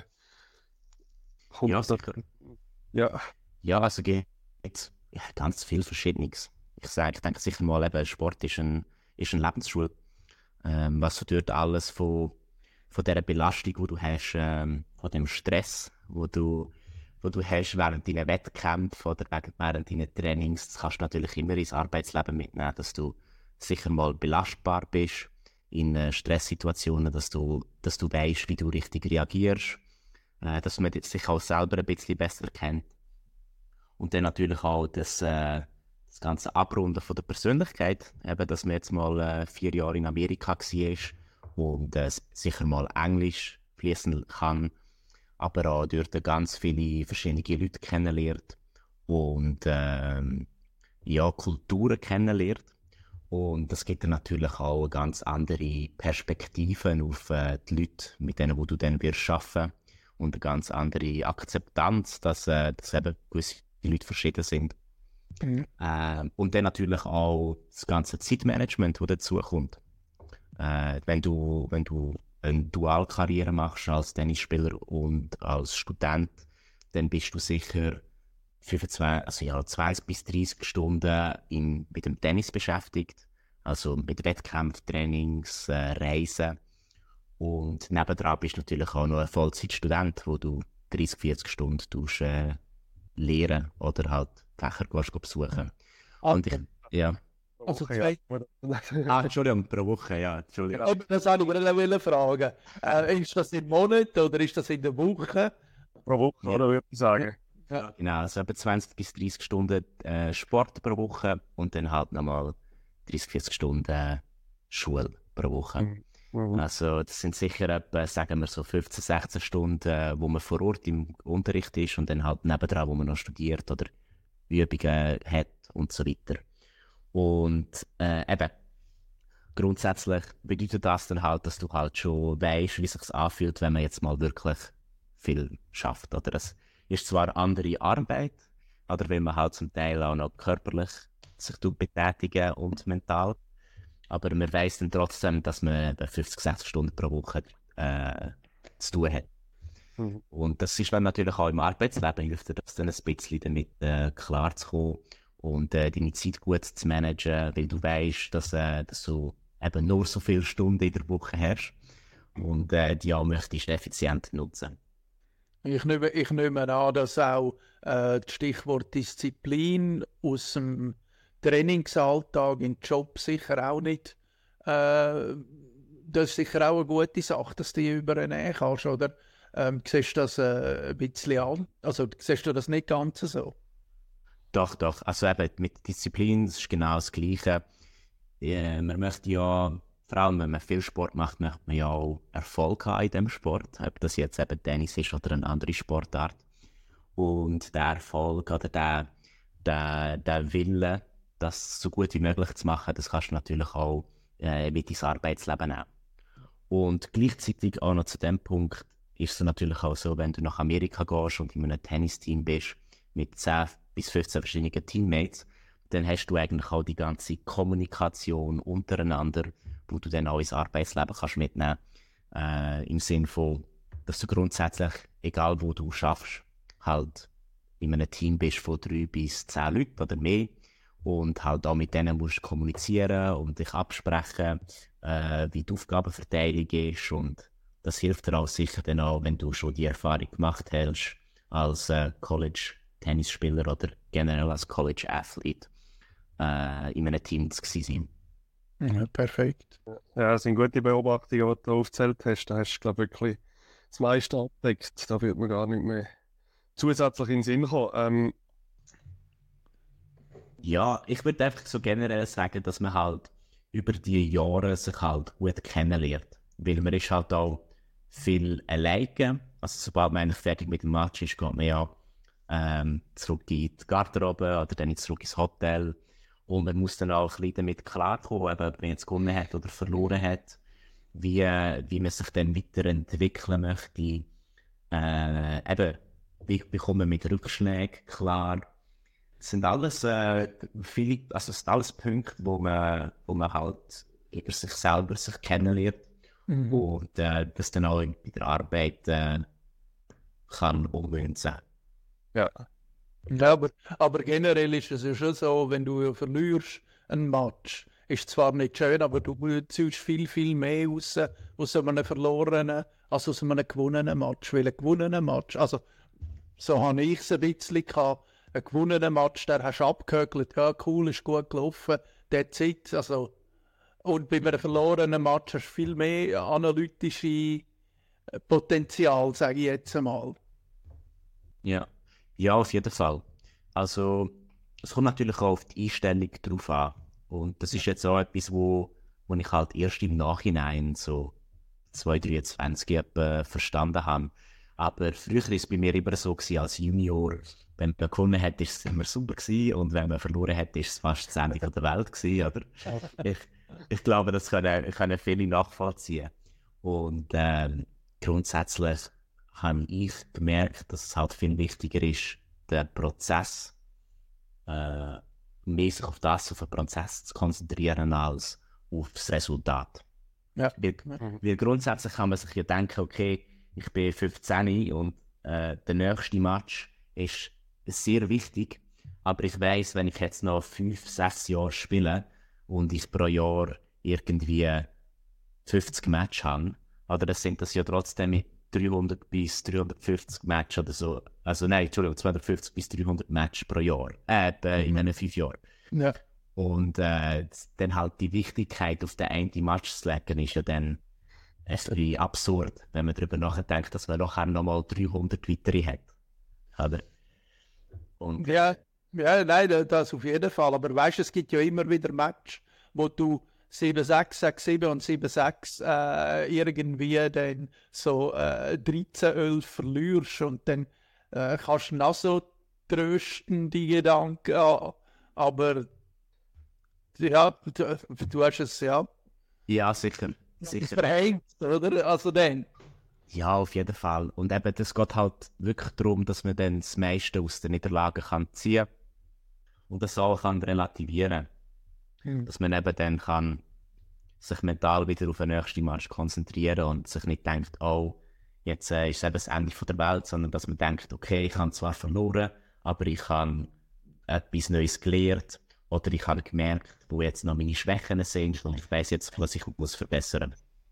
Ja, sicher. Ja. Ja, also gibt es ganz viel Verschiedenes. Ich denke sicher mal, eben, Sport ist eine Lebensschule. Was du dort alles von dieser Belastung, die du hast, von dem Stress, wo du hast während deiner Wettkämpfe oder während deiner Trainings, das kannst du natürlich immer ins Arbeitsleben mitnehmen, dass du sicher mal belastbar bist in Stresssituationen, dass du weißt, wie du richtig reagierst, dass man sich auch selber ein bisschen besser kennt. Und dann natürlich auch das ganze Abrunden von der Persönlichkeit, eben, dass man jetzt mal 4 Jahre in Amerika war und sicher mal Englisch fließen kann, aber auch dort ganz viele verschiedene Leute kennenlernt und Kulturen kennenlernt. Und das gibt dir natürlich auch ganz andere Perspektiven auf die Leute, mit denen du dann wirst arbeiten und eine ganz andere Akzeptanz, dass eben gewisse Leute verschieden sind. Mhm. Und dann natürlich auch das ganze Zeitmanagement, das dazu kommt. Wenn du eine Dualkarriere machst als Tennisspieler und als Student, dann bist du sicher 20 bis 30 Stunden mit dem Tennis beschäftigt, also mit Wettkämpfen, Trainings, Reisen. Und nebendran bist du natürlich auch noch ein Vollzeitstudent, wo du 30, 40 Stunden lehren oder halt Fächer besuchen. Und Also Ja. Entschuldigung, pro Woche, ja, Entschuldigung. Aber das wollte ich noch fragen. Ist das im Monat oder ist das in der Woche? Pro Woche, oder würde ich sagen. Genau, also etwa 20 bis 30 Stunden Sport pro Woche und dann halt nochmal 30, 40 Stunden Schule pro Woche. Mhm. Also das sind sicher etwa, sagen wir so 15, 16 Stunden, wo man vor Ort im Unterricht ist und dann halt nebendran, wo man noch studiert oder Übungen hat und so weiter. Und eben, grundsätzlich bedeutet das dann halt, dass du halt schon weißt, wie sich anfühlt, wenn man jetzt mal wirklich viel schafft. Oder es ist zwar andere Arbeit, oder wenn man halt zum Teil auch noch körperlich sich betätigen und mental, aber man weiss dann trotzdem, dass man etwa 50, 60 Stunden pro Woche zu tun hat. Mhm. Und das ist dann natürlich auch im Arbeitsleben, hilft dir das dann ein bisschen damit klarzukommen und deine Zeit gut zu managen, weil du weißt, dass du eben nur so viele Stunden in der Woche hast und die auch möchtest effizient nutzen. Ich nehme an, dass auch das Stichwort Disziplin aus dem Trainingsalltag in den Job sicher auch nicht. Das ist sicher auch eine gute Sache, dass du die übernehmen kannst, oder? Siehst du das ein bisschen an? Also siehst du das nicht ganz so? Doch. Also eben mit Disziplin das ist genau das Gleiche. Man möchte ja, vor allem wenn man viel Sport macht, möchte man ja auch Erfolg haben in diesem Sport. Ob das jetzt eben Tennis ist oder eine andere Sportart. Und der Erfolg oder der Wille, das so gut wie möglich zu machen, das kannst du natürlich auch mit ins Arbeitsleben nehmen. Und gleichzeitig auch noch zu dem Punkt ist es natürlich auch so, wenn du nach Amerika gehst und in einem Tennisteam bist mit 10 bis 15 verschiedenen Teammates, dann hast du eigentlich auch die ganze Kommunikation untereinander, wo du dann auch ins Arbeitsleben kannst mitnehmen. Im Sinne von, dass du grundsätzlich, egal wo du schaffst, halt in einem Team bist von 3 bis 10 Leuten oder mehr und halt auch mit denen musst kommunizieren und dich absprechen, wie die Aufgabenverteilung ist, und das hilft dir auch sicher dann auch, wenn du schon die Erfahrung gemacht hast als College-Tennisspieler oder generell als College-Athlet in einem Team zu sein. Ja, perfekt. Ja, das sind gute Beobachtungen, die du aufgezählt hast. Da hast du, glaube ich, wirklich das meiste abgedeckt. Da wird mir gar nicht mehr zusätzlich in den Sinn kommen. Ja, ich würde einfach so generell sagen, dass man halt über die Jahre sich halt gut kennenlernt. Weil man ist halt auch viel alleine. Also sobald man eigentlich fertig mit dem Match ist, geht man ja zurück in die Garderobe oder dann zurück ins Hotel. Und man muss dann auch ein bisschen damit klarkommen, eben, ob man jetzt gewonnen hat oder verloren hat, wie man sich dann weiterentwickeln möchte. Eben, wie kommt man mit Rückschlägen klar? Das sind alles sind alles Punkte, wo man halt über sich selber sich kennenlernt und das dann auch bei der Arbeit kann umgehen. Ja. Ja, aber generell ist es ja schon so, wenn du verlierst ein Match, ist zwar nicht schön, aber du ziehst viel, viel mehr aus einem verlorenen als aus einem gewonnenen Match. Weil ein gewonnener Match, also so habe ich es ein bisschen gehabt, ein gewonnener Match, der hast du abgehökelt, ja cool, ist gut gelaufen, that's it. Also, und bei einem verlorenen Match hast du viel mehr analytische Potenzial, sage ich jetzt einmal. Ja, auf jeden Fall. Also, es kommt natürlich auch auf die Einstellung drauf an. Und das ist jetzt auch etwas, wo ich halt erst im Nachhinein, so 2023, etwa verstanden habe. Aber früher war es bei mir immer so gewesen, als Junior. Wenn man gewonnen hat, war es immer super gewesen, und wenn man verloren hat, war es fast das Ende der Welt gewesen, oder? Ich glaube, das können viele nachvollziehen. Und grundsätzlich habe ich gemerkt, dass es halt viel wichtiger ist, den Prozess, mehr sich auf den Prozess zu konzentrieren, als auf das Resultat. Ja. Weil grundsätzlich kann man sich ja denken, okay, ich bin 15 und der nächste Match ist sehr wichtig, aber ich weiss, wenn ich jetzt noch 5-6 Jahre spiele und ich pro Jahr irgendwie 50 Matches habe, oder das sind das ja trotzdem mit 300 bis 350 Matches oder so. Also nein, Entschuldigung, 250 bis 300 Matches pro Jahr. In einen 5 Jahren. Ja. Und dann halt die Wichtigkeit auf den einen Match zu legen, ist ja dann ein bisschen absurd, wenn man darüber nachdenkt, dass man nachher nochmal 300 weitere hat. Oder? Und, Ja, nein, das auf jeden Fall. Aber weißt du, es gibt ja immer wieder Matches, wo du 7-6, 6-7 und 7-6 irgendwie dann so 13-11 verlierst, und dann kannst du noch so trösten, die Gedanken. Aber ja, du hast es ja ja, sicher. verhängt, oder? Also dann. Ja, auf jeden Fall. Und eben, das geht halt wirklich darum, dass man dann das meiste aus den Niederlagen kann ziehen und das auch kann relativieren. Dass man eben dann kann sich mental wieder auf den nächsten Match konzentrieren und sich nicht denkt, oh, jetzt ist es eben das Ende der Welt, sondern dass man denkt, okay, ich habe zwar verloren, aber ich habe etwas Neues gelernt, oder ich habe gemerkt, wo jetzt noch meine Schwächen sind, und ich weiss jetzt, was ich muss verbessern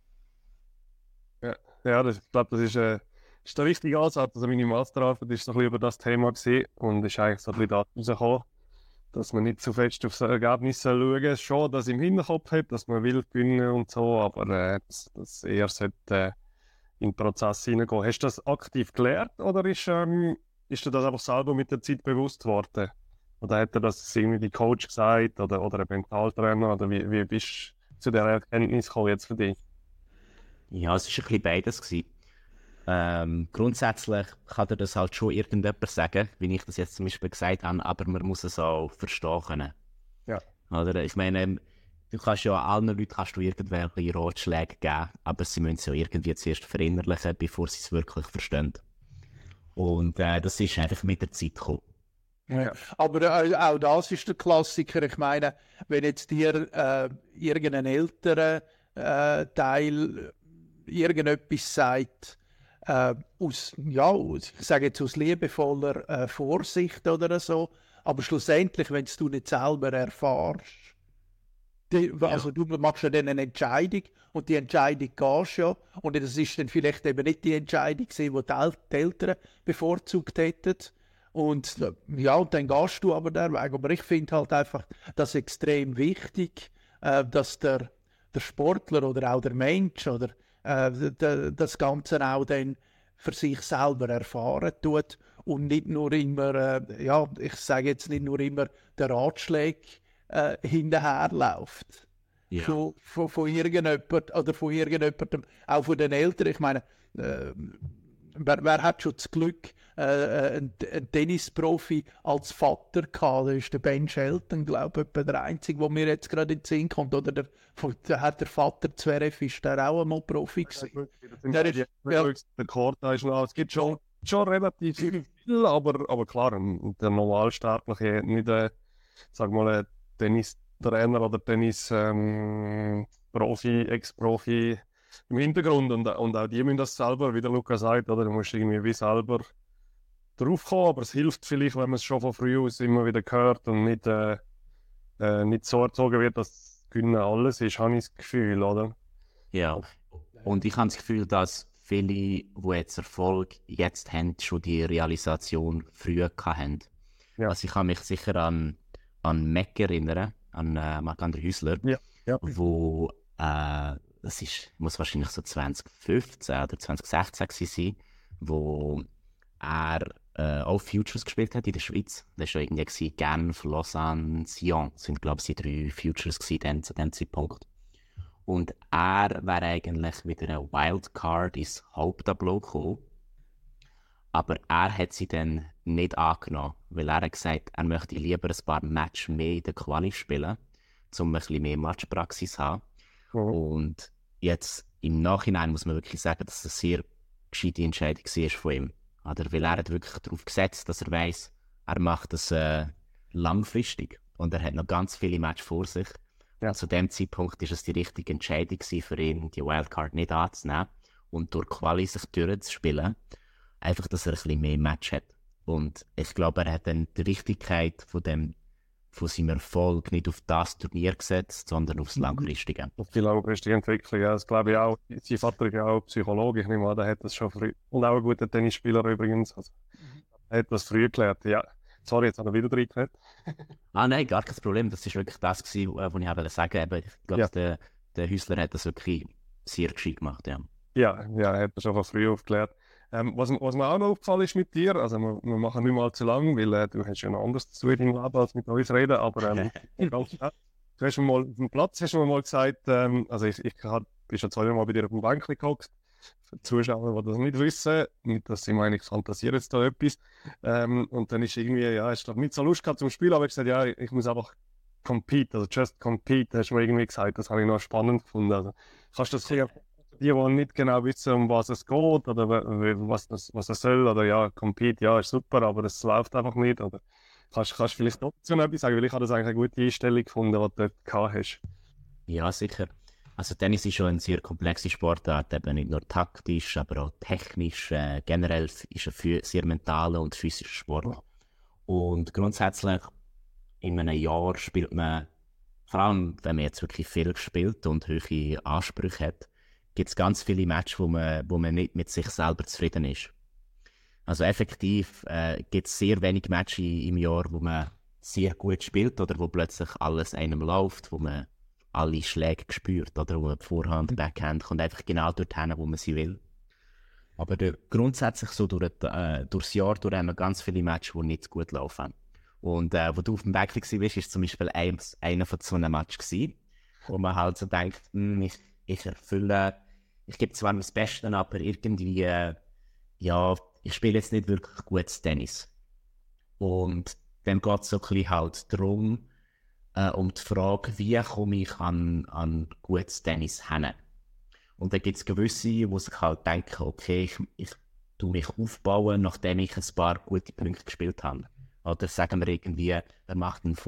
muss. Ja, ich glaube, das ist der richtige Ansatz. Also meine Masterarbeit ist so ein bisschen über das Thema gewesen und ist eigentlich so ein bisschen da rausgekommen, dass man nicht zu fest auf das Ergebnis schauen soll. Schon, dass im Hinterkopf hat, dass man will gewinnen und so, aber das eher sollte in den Prozess hineingehen. Hast du das aktiv gelernt, oder ist dir das einfach selber mit der Zeit bewusst geworden? Oder hat dir das irgendwie die Coach gesagt oder ein Mentaltrainer? Oder wie bist du zu dieser Erkenntnis gekommen jetzt für dich? Ja, es war ein bisschen beides gewesen. Grundsätzlich kann dir das halt schon irgendjemand sagen, wie ich das jetzt zum Beispiel gesagt habe, aber man muss es auch verstehen können. Ja. Oder? Ich meine, du kannst ja allen Leuten irgendwelche Ratschläge geben, aber sie müssen es ja irgendwie zuerst verinnerlichen, bevor sie es wirklich verstehen. Und das ist einfach mit der Zeit gekommen. Ja. Aber auch das ist der Klassiker. Ich meine, wenn jetzt dir irgendein älterer Teil irgendetwas sagt, ich sage jetzt aus liebevoller Vorsicht oder so, aber schlussendlich, wenn du nicht selber erfährst, also du machst ja dann eine Entscheidung und die Entscheidung gehst ja und das ist dann vielleicht eben nicht die Entscheidung gewesen, die Eltern bevorzugt hätten und und dann gehst du aber den Weg. Aber ich finde halt einfach, das extrem wichtig, dass der Sportler oder auch der Mensch oder das Ganze auch dann für sich selber erfahren tut und nicht nur immer, ich sage jetzt nicht nur immer der Ratschlag hinterherläuft. Ja. Von irgendjemand oder von irgendjemandem, auch von den Eltern. Ich meine, wer hat schon das Glück, einen Tennisprofi als Vater gehabt? Das ist der Ben Shelton, glaube ich, der Einzige, der mir jetzt gerade in den Sinn kommt. Oder hat der Vater Zverev, ist der auch einmal Profi gewesen. Der Korda ist noch, es gibt schon relativ viel, aber klar, der Normalsterbliche hat nicht, sag mal, ein Tennistrainer oder Tennis-Profi, Ex-Profi im Hintergrund und auch die müssen das selber, wie der Luca sagt, oder du musst irgendwie wie selber draufkommen, aber es hilft vielleicht, wenn man es schon von früh aus immer wieder hört und nicht so erzogen wird, dass Gewinnen alles ist, habe ich das Gefühl, oder? Ja, und ich habe das Gefühl, dass viele, die jetzt Erfolg jetzt haben, schon die Realisation früher hatten. Ja. Also ich kann mich sicher an Mac erinnern, an Marc-André Hüsler, Ja. wo muss wahrscheinlich so 2015 oder 2016 gewesen sein, wo er auch Futures gespielt hat in der Schweiz. Das war irgendwie Genf, Lausanne, Sion. Das sind, glaube ich, die 3 Futures gewesen zu dem Zeitpunkt. Und er wäre eigentlich wieder eine Wildcard ins Haupttableau gekommen. Aber er hat sie dann nicht angenommen, weil er hat gesagt, er möchte lieber ein paar Matches mehr in der Quali spielen, um ein bisschen mehr Matchpraxis zu haben. Und jetzt im Nachhinein muss man wirklich sagen, dass es eine sehr gescheite Entscheidung war von ihm. Oder? Weil er hat wirklich darauf gesetzt, dass er weiss, er macht das langfristig. Und er hat noch ganz viele Matches vor sich. Ja. Und zu dem Zeitpunkt war es die richtige Entscheidung für ihn, die Wildcard nicht anzunehmen und durch Quali sich durchzuspielen. Einfach, dass er ein bisschen mehr Match hat. Und ich glaube, er hat dann die Richtigkeit von seinem Erfolg nicht auf das Turnier gesetzt, sondern aufs Langfristige. Auf die langfristige Entwicklung, ja. Das glaube ich auch. Sein Vater ist ja auch Psychologe, ich nehme an, der hat das schon früh. Und auch ein guter Tennisspieler übrigens. Also, er hat das früh gelernt, ja. Sorry, jetzt hat er wieder drin geredet. Nein, gar kein Problem. Das war wirklich das, was ich auch sagen wollte. Ich glaube, der Hüsler hat das wirklich sehr gescheit gemacht, ja. Ja, er hat das schon von früh aufgeklärt. Was mir auch noch aufgefallen ist mit dir, also wir machen nicht mal zu lang, weil du hast ja noch anderes zu tun in deinem Leben, als mit uns reden, aber du hast mir mal auf dem Platz mal gesagt, also ich bin schon 2 Mal bei dir auf dem Bänkchen gehockt, für die Zuschauer, die das nicht wissen, nicht, dass sie meinen, ich fantasiere jetzt da etwas, und dann ist irgendwie, ich glaube nicht so Lust gehabt zum Spielen, aber ich gesagt, ich muss einfach compete, also just compete, hast du mir irgendwie gesagt, das habe ich noch spannend gefunden, also kannst du das hier die nicht genau wissen, um was es geht oder was das soll, oder compete, ist super, aber es läuft einfach nicht, oder kannst du vielleicht dazu noch etwas sagen, weil ich habe das eigentlich eine gute Einstellung gefunden, die du dort gehabt hast. Ja, sicher. Also Tennis ist schon eine sehr komplexe Sportart, eben nicht nur taktisch, aber auch technisch, generell ist ein sehr mentaler und physischer Sport. Und grundsätzlich in einem Jahr spielt man, vor allem wenn man jetzt wirklich viel spielt und hohe Ansprüche hat, gibt es ganz viele Matches, wo man nicht mit sich selber zufrieden ist. Also effektiv gibt es sehr wenige Matches im Jahr, wo man sehr gut spielt oder wo plötzlich alles einem läuft, wo man alle Schläge spürt oder wo man Vorhand, Backhand kommt einfach genau dorthin, wo man sie will. Aber grundsätzlich so durchs Jahr durch haben wir ganz viele Matches, die nicht gut laufen. Und wo du auf dem Bänkchen warst, war zum Beispiel einer von so einem Match gewesen, wo man halt so denkt, ich gebe zwar das Beste, aber irgendwie, ich spiele jetzt nicht wirklich gutes Tennis. Und dann geht es so ein bisschen halt darum, um die Frage, wie komme ich an gutes Tennis hin? Und dann gibt es gewisse, die sich halt denken, okay, ich tue mich aufbauen, nachdem ich ein paar gute Punkte gespielt habe. Oder sagen wir irgendwie, er macht einen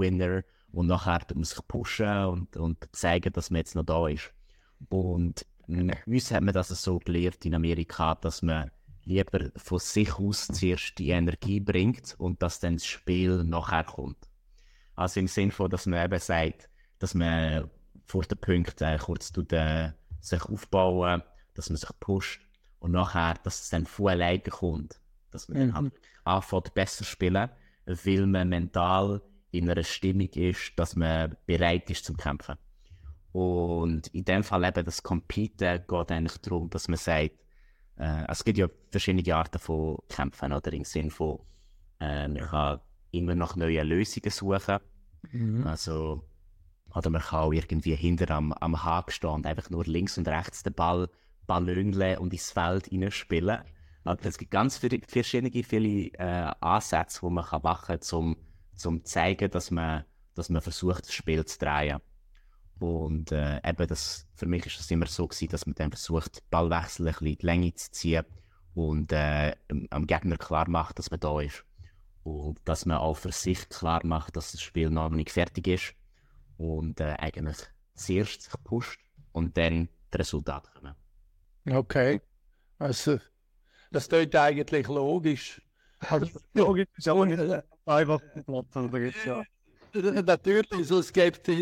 Vorhand-Winner und nachher muss ich pushen und zeigen, dass man jetzt noch da ist. Und uns hat man das so gelehrt in Amerika, dass man lieber von sich aus zuerst die Energie bringt und dass dann das Spiel nachher kommt. Also im Sinne von, dass man eben sagt, dass man vor den Punkten kurz sich aufbauen, dass man sich pusht und nachher, dass es dann von alleine kommt. Dass man dann halt anfängt besser zu spielen, weil man mental in einer Stimmung ist, dass man bereit ist zum Kämpfen. Und in dem Fall eben das Competen geht eigentlich darum, dass man sagt, es gibt ja verschiedene Arten von Kämpfen, oder im Sinne von, man kann immer nach neuen Lösungen suchen. Also, oder man kann auch irgendwie hinter am Haken stehen und einfach nur links und rechts den Ball ballönle und ins Feld hineinspielen. Also, es gibt ganz viele Ansätze, die man machen kann, um zu zeigen, dass man versucht, das Spiel zu drehen. Und eben für mich ist das immer so gewesen, dass man dann versucht, Ballwechsel ein bisschen die Länge zu ziehen und am Gegner klar macht, dass man da ist. Und dass man auch für sich klar macht, dass das Spiel noch nicht fertig ist. Und eigentlich zuerst sich pusht und dann die Resultate kommen. Okay. Also, das klingt eigentlich logisch. Also, Logisch ist auch nicht einfach ja. Natürlich, sonst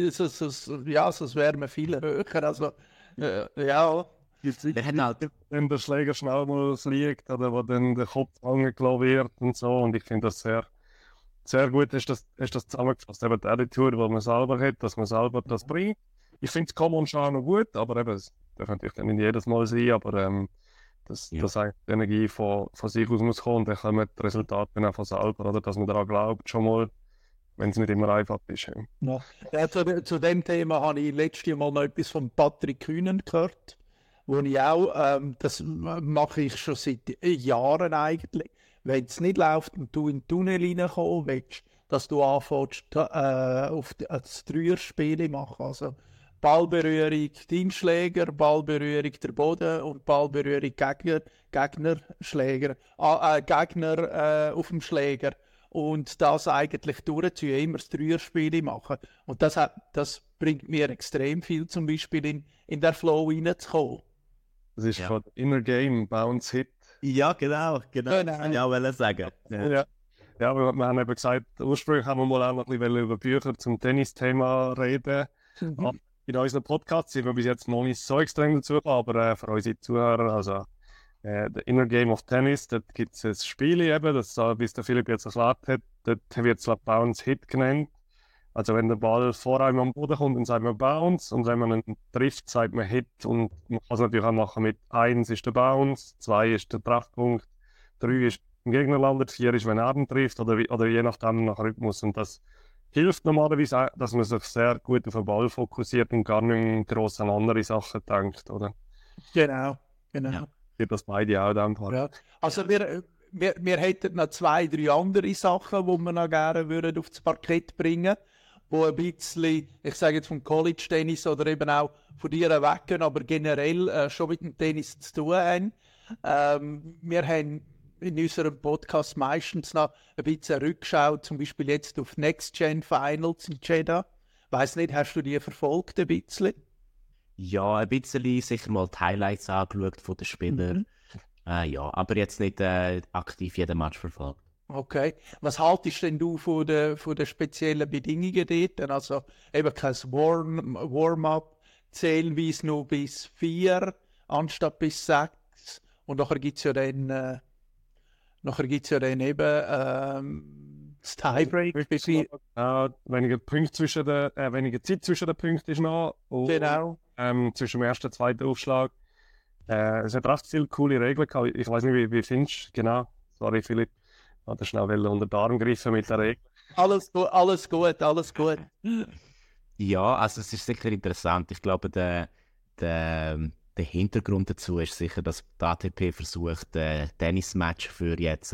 wäre man viel höher. Also, ja. Wir haben halt, Wenn der Schläger schnell mal liegt oder wo dann der Kopf angelassen wird und so. Und ich finde das sehr, sehr gut, hast das zusammengefasst. Eben die Attitude, die man selber hat, dass man selber das bringt. Ich finde es Common schon noch gut, aber eben, es darf natürlich dann nicht jedes Mal sein, aber dass eigentlich die Energie von sich aus muss kommen und dann kommen die Resultate dann auch von selber, oder dass man daran glaubt schon mal, wenn es nicht immer einfach ist. Ja. Ja, zu dem Thema habe ich letztes Mal noch etwas von Patrick Kühnen gehört, wo ich auch, das mache ich schon seit Jahren eigentlich, wenn es nicht läuft und du in den Tunnel reinkommen willst, dass du anfängst auf das Dreierspiel machen, also Ballberührung dein Schläger, Ballberührung der Boden und Ballberührung Gegner auf dem Schläger. Und das eigentlich durchziehen, immer das Dreierspiel machen. Und das bringt mir extrem viel, zum Beispiel in der Flow reinzukommen. Das ist von Inner Game, Bounce Hit. ja, genau. Das kann ich auch sagen. Ja, aber wir haben eben gesagt, ursprünglich haben wir mal auch noch ein bisschen über Bücher zum Tennis-Thema reden. In unseren Podcasts sind wir bis jetzt noch nicht so extrem dazu gekommen, aber für unsere Zuhörer, also The Inner Game of Tennis, dort gibt es ein Spiel eben, das, wie es der Philipp jetzt erklärt hat, dort wird es Bounce Hit genannt. Also wenn der Ball vor einem am Boden kommt, dann sagt man Bounce und wenn man ihn trifft, sagt man Hit und man kann es natürlich auch machen mit 1 ist der Bounce, 2 ist der Treffpunkt, 3 ist im Gegner landet, 4 ist, wenn er ihn trifft oder je nachdem nach Rhythmus und das hilft normalerweise auch, dass man sich sehr gut auf den Ball fokussiert und gar nicht gross an andere Sachen denkt, oder? Genau. Ja. Das beide auch dann. Ja. Also wir hätten noch 2, 3 andere Sachen, die wir noch gerne würden aufs Parkett bringen würden, die ein bisschen, ich sage jetzt vom College-Tennis oder eben auch von dir weggehen, aber generell schon mit dem Tennis zu tun haben. Wir haben in unserem Podcast meistens noch ein bisschen Rückschau, zum Beispiel jetzt auf Next Gen Finals in Jeddah. Weiss nicht, hast du die verfolgt ein bisschen? Ja, ein bisschen sicher mal die Highlights angeschaut von den Spielern. Ja, aber jetzt nicht aktiv jeden Match verfolgt. Okay. Was haltest denn du von den speziellen Bedingungen dort? Also eben kein Warm-up, zählweise nur bis 4 anstatt bis 6. Und nachher gibt es ja dann eben das Tiebreak. Weniger Zeit zwischen den Punkten ist noch. Und, Genau. Zwischen dem ersten und zweiten Aufschlag. Es hat recht viele coole Regeln gehabt. Ich weiß nicht, wie findest du genau? Sorry, Philipp. Ich wollte schnell unter den Arm greifen mit der Regel. Alles gut. Ja, also es ist sicher interessant. Ich glaube, der Hintergrund dazu ist sicher, dass die ATP versucht, Tennismatch für jetzt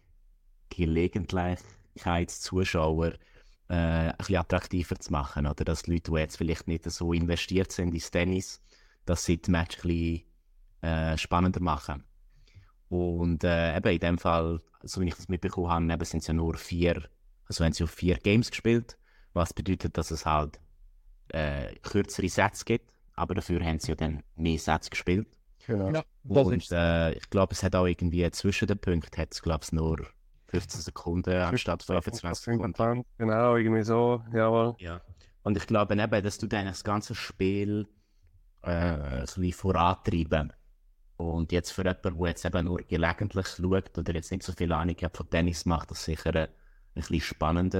Gelegenheitszuschauer ein bisschen attraktiver zu machen. Oder dass die Leute, die jetzt vielleicht nicht so investiert sind ins Tennis, dass sie die Match ein bisschen spannender machen. Und eben in dem Fall, so wie ich das mitbekommen habe, eben sind es ja nur 4, also haben sie auf 4 Games gespielt, was bedeutet, dass es halt kürzere Sets gibt. aber dafür haben sie ja dann mehr Sätze gespielt. Genau. Ja, das Und ist ich glaube, es hat auch irgendwie zwischen den Punkten hat's, glaube ich, nur 15 Sekunden anstatt 25 Sekunden. 25, genau, irgendwie so, jawohl. Ja. Und ich glaube eben, dass du dann das ganze Spiel ein bisschen vorantreiben. Und jetzt für jemanden, der jetzt eben nur gelegentlich schaut oder jetzt nicht so viel Ahnung hat von Tennis, macht das sicher ein bisschen spannender.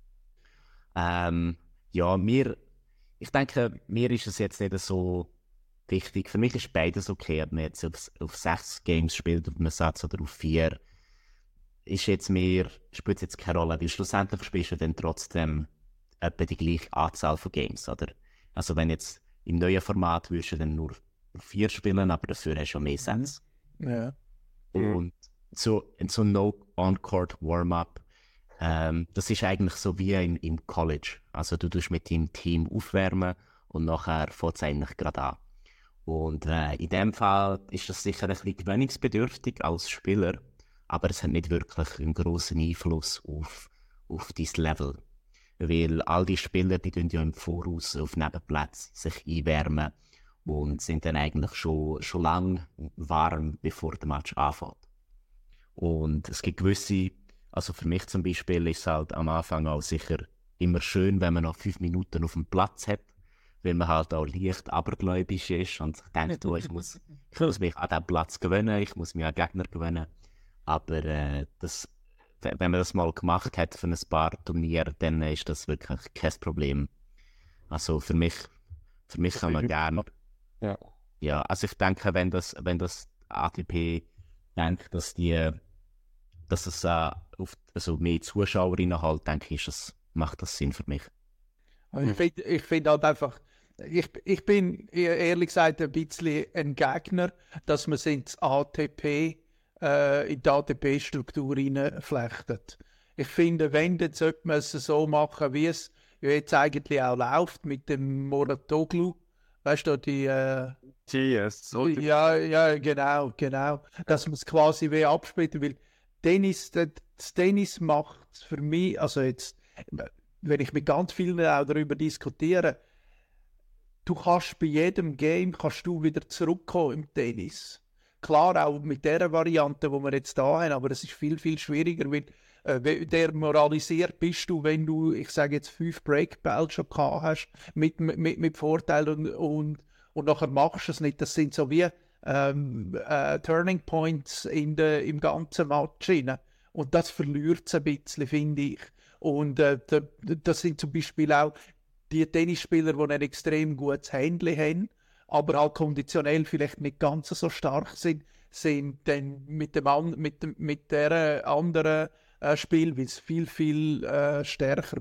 Ja, ich denke, mir ist es jetzt nicht so wichtig. Für mich ist beides okay, ob man jetzt auf 6 Games spielt, auf einen Satz oder auf 4. Spielt es jetzt keine Rolle, weil schlussendlich spielst du dann trotzdem etwa die gleiche Anzahl von Games, oder? Also wenn jetzt im neuen Format würdest du dann nur 4 spielen, aber dafür hast du mehr Sätze. ja. Und so No-On-Court Warm-Up, das ist eigentlich so wie im College. Also du tust mit deinem Team aufwärmen und nachher fängt es eigentlich gerade an. Und in dem Fall ist das sicher ein bisschen gewöhnungsbedürftig als Spieler, aber es hat nicht wirklich einen grossen Einfluss auf dein Level. Weil all die Spieler, die tun ja im Voraus auf Nebenplätzen sich einwärmen und sind dann eigentlich schon lange warm, bevor der Match anfängt. Und es gibt gewisse, also für mich zum Beispiel ist es halt am Anfang auch sicher immer schön, wenn man noch 5 Minuten auf dem Platz hat, weil man halt auch leicht abergläubisch ist und denkt, ich muss mich an diesen Platz gewöhnen, ich muss mich an Gegner gewöhnen. Aber wenn man das mal gemacht hat für ein paar Turniere, dann ist das wirklich kein Problem. Also für mich kann man gerne. Ja. Ja, also ich denke, wenn das ATP denkt, dass es also mehr Zuschauerinnen halt, denke ich, macht das Sinn für mich. Ich find halt einfach, ich bin ehrlich gesagt ein bisschen ein Gegner, dass man es ins ATP, in die ATP-Struktur hineinflechtet. Ich finde, wenn, dann sollte man es so machen, wie es jetzt eigentlich auch läuft mit dem Mouratoglou. Weißt du, die TS, so ja, genau. Dass man es quasi wie abspielt, weil das Tennis macht für mich, also jetzt, wenn ich mit ganz vielen auch darüber diskutiere, du kannst bei jedem Game wieder zurückkommen im Tennis. Klar, auch mit der Variante, die wir jetzt da haben, aber es ist viel, viel schwieriger, weil demoralisiert bist du, wenn du, ich sage jetzt, 5 Breakballs schon gehabt hast, mit Vorteil und nachher machst du es nicht. Das sind so wie Turning Points im ganzen Match rein. Und das verliert es ein bisschen, finde ich. Und das sind zum Beispiel auch die Tennisspieler, die ein extrem gutes Handling haben, aber halt konditionell vielleicht nicht ganz so stark sind dann mit der anderen Spielweise viel, viel stärker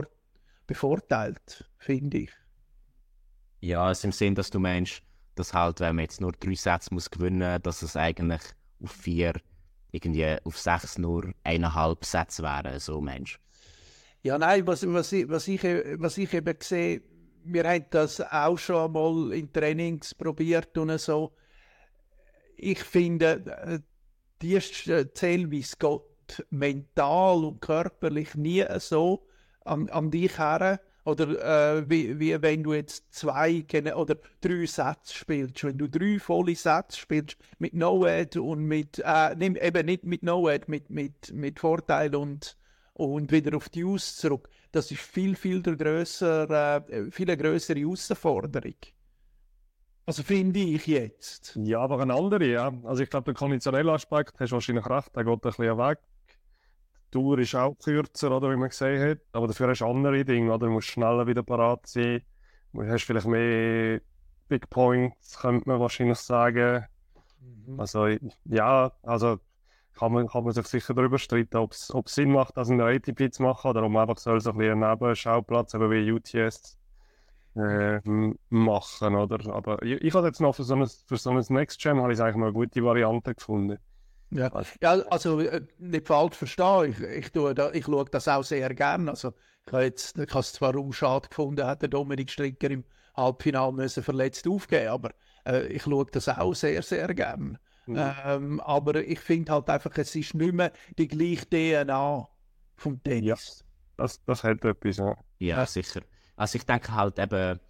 bevorteilt, finde ich. Ja, also im Sinn, dass du meinst, dass halt, wenn man jetzt nur 3 Sätze muss gewinnen, dass es eigentlich auf 4, irgendwie auf 6 nur 1,5 Sätze wären, so meinst du? Ja, nein, was ich eben sehe, wir haben das auch schon mal in Trainings probiert und so. Ich finde, die Zählweise geht mental und körperlich nie so an dich her. Oder wie wenn du jetzt 2 oder 3 Sätze spielst. Wenn du 3 volle Sätze spielst mit No-Ad und eben nicht mit No-Ad, mit Vorteil und wieder auf die Use zurück. Das ist viel eine grössere Herausforderung. Also finde ich jetzt. Ja, aber eine andere, ja. Also ich glaube, der konditionelle Aspekt, hast du wahrscheinlich recht, der geht ein bisschen weg. Die Tour ist auch kürzer, oder, wie man gesehen hat. Aber dafür hast du andere Dinge, oder? Du musst schneller wieder parat sein. Du hast vielleicht mehr Big Points, könnte man wahrscheinlich sagen. Also, ja, also kann man sich sicher darüber streiten, ob es Sinn macht, das in der ATP zu machen, oder ob man einfach so ein bisschen einen Nebenschauplatz, eben wie UTS, machen, oder? Aber ich habe jetzt noch für so ein Next Gen habe ich eigentlich noch eine gute Variante gefunden. Ja, also nicht falsch verstehen, ich schaue das auch sehr gerne. Also, ich habe es zwar auch schade gefunden, hat der Dominik Stricker im Halbfinale verletzt aufgeben, aber ich schaue das auch sehr, sehr gerne. Aber ich finde halt einfach, es ist nicht mehr die gleiche DNA vom Tennis. Ja, das hat etwas, ja. Ja, sicher. Also ich denke halt eben,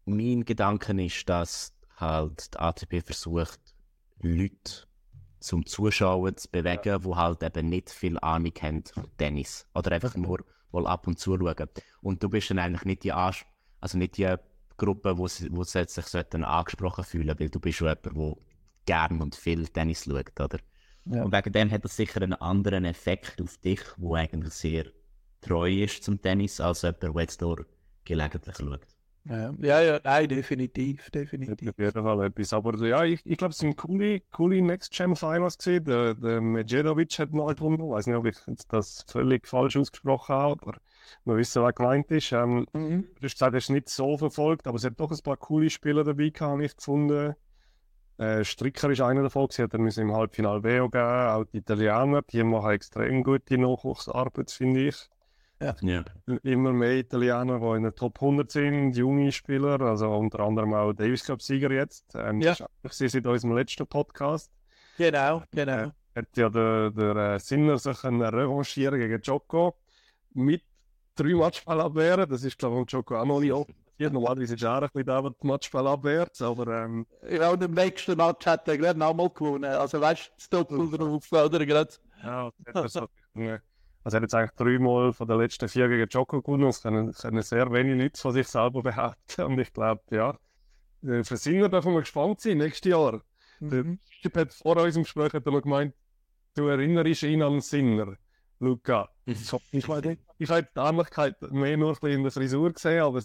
mein Gedanke ist, dass halt die ATP versucht, Leute zum Zuschauen zu bewegen, die halt eben nicht viel Ahnung haben von Tennis. Oder einfach nur mal ab und zu schauen. Und du bist dann eigentlich nicht nicht die Gruppe, die sich sollten angesprochen fühlen, weil du bist schon jemand, der gern und viel Tennis schaut, oder? Ja. Und wegen dem hat das sicher einen anderen Effekt auf dich, der eigentlich sehr treu ist zum Tennis, als jemand, der jetzt nur gelegentlich schaut. Ja, nein, definitiv. Auf jeden Fall etwas. Aber ja, ich glaube, es sind coole Next-Gen-Finals gewesen. Der Medjedovic hat mal gewonnen. Ich weiß nicht, ob ich jetzt das völlig falsch ausgesprochen habe, aber wir wissen, wer gemeint ist. Du hast gesagt, er ist nicht so verfolgt, aber es hat doch ein paar coole Spieler dabei gehabt, habe ich gefunden. Stricker ist einer davon gewesen, der müssen im Halbfinale WO geben. Auch die Italiener, die machen extrem gute Nachwuchsarbeit, finde ich. Ja. Immer mehr Italiener, die in der Top 100 sind, junge Spieler, also unter anderem auch Davis Cup-Sieger jetzt. Ja. Das ist seit unserem letzten Podcast. Genau. Hat ja der Sinner sich revanchieren gegen Djoko mit 3 Matchball abwehren. Das ist, glaube ich, Djoko auch noch nicht oft passiert. Normalerweise ist er auch ein bisschen der Matchball abwehrt, aber Ja, und im nächsten Match hat er gerade nochmal gewonnen. Also weißt du, das Doppel drauf, oder? Gerade. ja, also er hat jetzt eigentlich 3-mal von den letzten 4 gegen Djoko gewonnen. Das können sehr wenige Leute von sich selber behaupten. Und ich glaube, ja, für Sinner dürfen wir gespannt sein, nächstes Jahr. Der Typ hat vor unserem Gespräch hat er noch gemeint, du erinnerst ihn an Sinner, Luca. Ich habe die Ähnlichkeit mehr nur ein bisschen in der Frisur gesehen, aber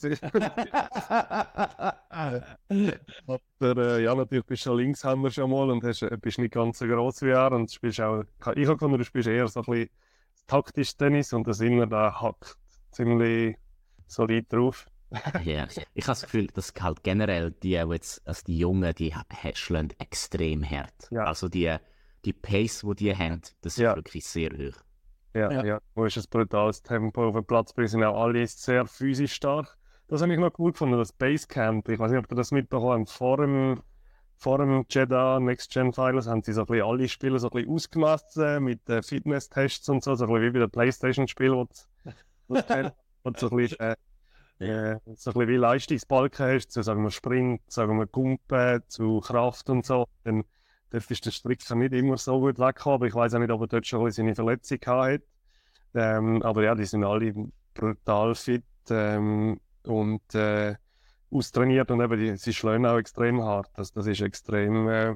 ja, natürlich bist du Linkshänder schon mal und bist nicht ganz so gross wie er und spielst auch, ich habe gefunden, du spielst eher so ein bisschen taktisch Tennis und der Sinner, der hackt ziemlich solid drauf. Ja, ich habe das Gefühl, dass halt generell die Jungen, die schlagen extrem hart. Ja. Also die Pace, die haben, das ist Ja. wirklich sehr hoch. Ja. Wo ist ein brutales Tempo auf dem Platz, wir sind auch alle sehr physisch stark. Das habe ich noch cool gefunden, das Basecamp. Ich weiß nicht, ob ihr das mitbekommen habt. Vor dem Jeddah Next Gen Finals haben sie so ein bisschen alle Spieler so ein bisschen ausgemessen mit Fitness-Tests und so ein bisschen wie bei den PlayStation-Spielen, wo so ein bisschen wie Leistungsbalken hast, zu sagen wir Sprint, sagen wir Gumpen, zu Kraft und so. Dann dort ist der Stricker nicht immer so gut weggekommen, aber ich weiß auch nicht, ob er dort schon seine Verletzung hatte. Aber ja, die sind alle brutal fit und austrainiert und eben sie schlagen auch extrem hart. Das ist extrem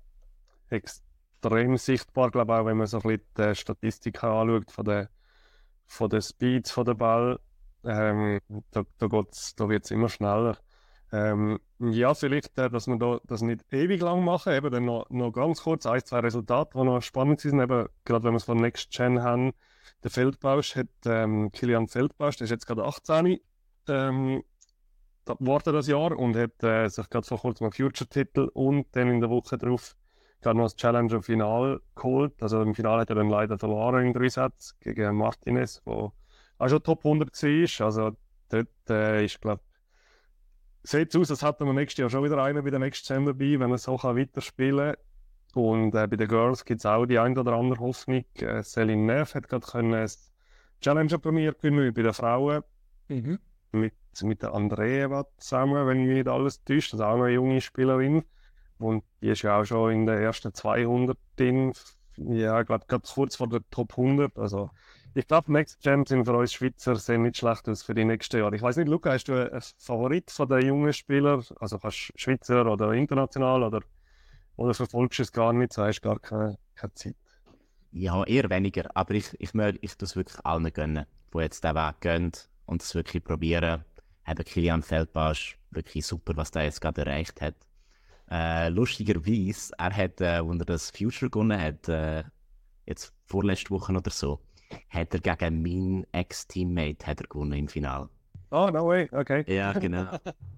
sichtbar, glaube ich, auch wenn man so ein bisschen die Statistiken anschaut von den Speeds von der Ball. Da wird es immer schneller. Ja, vielleicht, dass wir das nicht ewig lang machen, eben dann noch ganz kurz 1-2 Resultate, die noch spannend sind, eben gerade wenn wir es von Next Gen haben. Der Feldbausch hat, Kilian Feldbausch, der ist jetzt gerade 18, geworden das Jahr und hat sich gerade vor kurzem einen Future-Titel und dann in der Woche darauf gerade noch das Challenger-Final geholt. Also im Finale hat er dann leider verloren in 3 Sätzen gegen Martinez, der auch schon Top 100 war. Also dort ist, glaube ich, sieht aus, als hätten wir nächstes Jahr schon wieder einen bei der Next Gen dabei, wenn er so weiterspielen kann. Und bei den Girls gibt es auch die ein oder andere Hoffnung. Céline Neff hat gerade das Challenger-Turnier gewinnen bei den Frauen. Mit der Andreeva zusammen, wenn mich nicht alles täuscht. Das ist auch eine junge Spielerin. Und die ist ja auch schon in der ersten 200 drin. Ja, ich glaube, gerade kurz vor der Top 100. Also, ich glaube, Next Gen sind für uns Schweizer sehen nicht schlecht aus für die nächsten Jahre. Ich weiß nicht, Luca, hast du einen Favorit von den jungen Spielern? Also kannst du Schweizer oder international oder verfolgst du es gar nicht, so hast du gar keine Zeit? Ja, eher weniger, aber ich tue es wirklich allen gönnen, die jetzt den Weg gehen und es wirklich probieren. Eben Kilian Feldbausch, wirklich super, was der jetzt gerade erreicht hat. Lustigerweise, er hat, als er das Future gewonnen hat, jetzt vorletzte Woche oder so, hat er gegen meinen Ex-Teammate gewonnen im Finale. Oh, no way, okay. Ja, genau.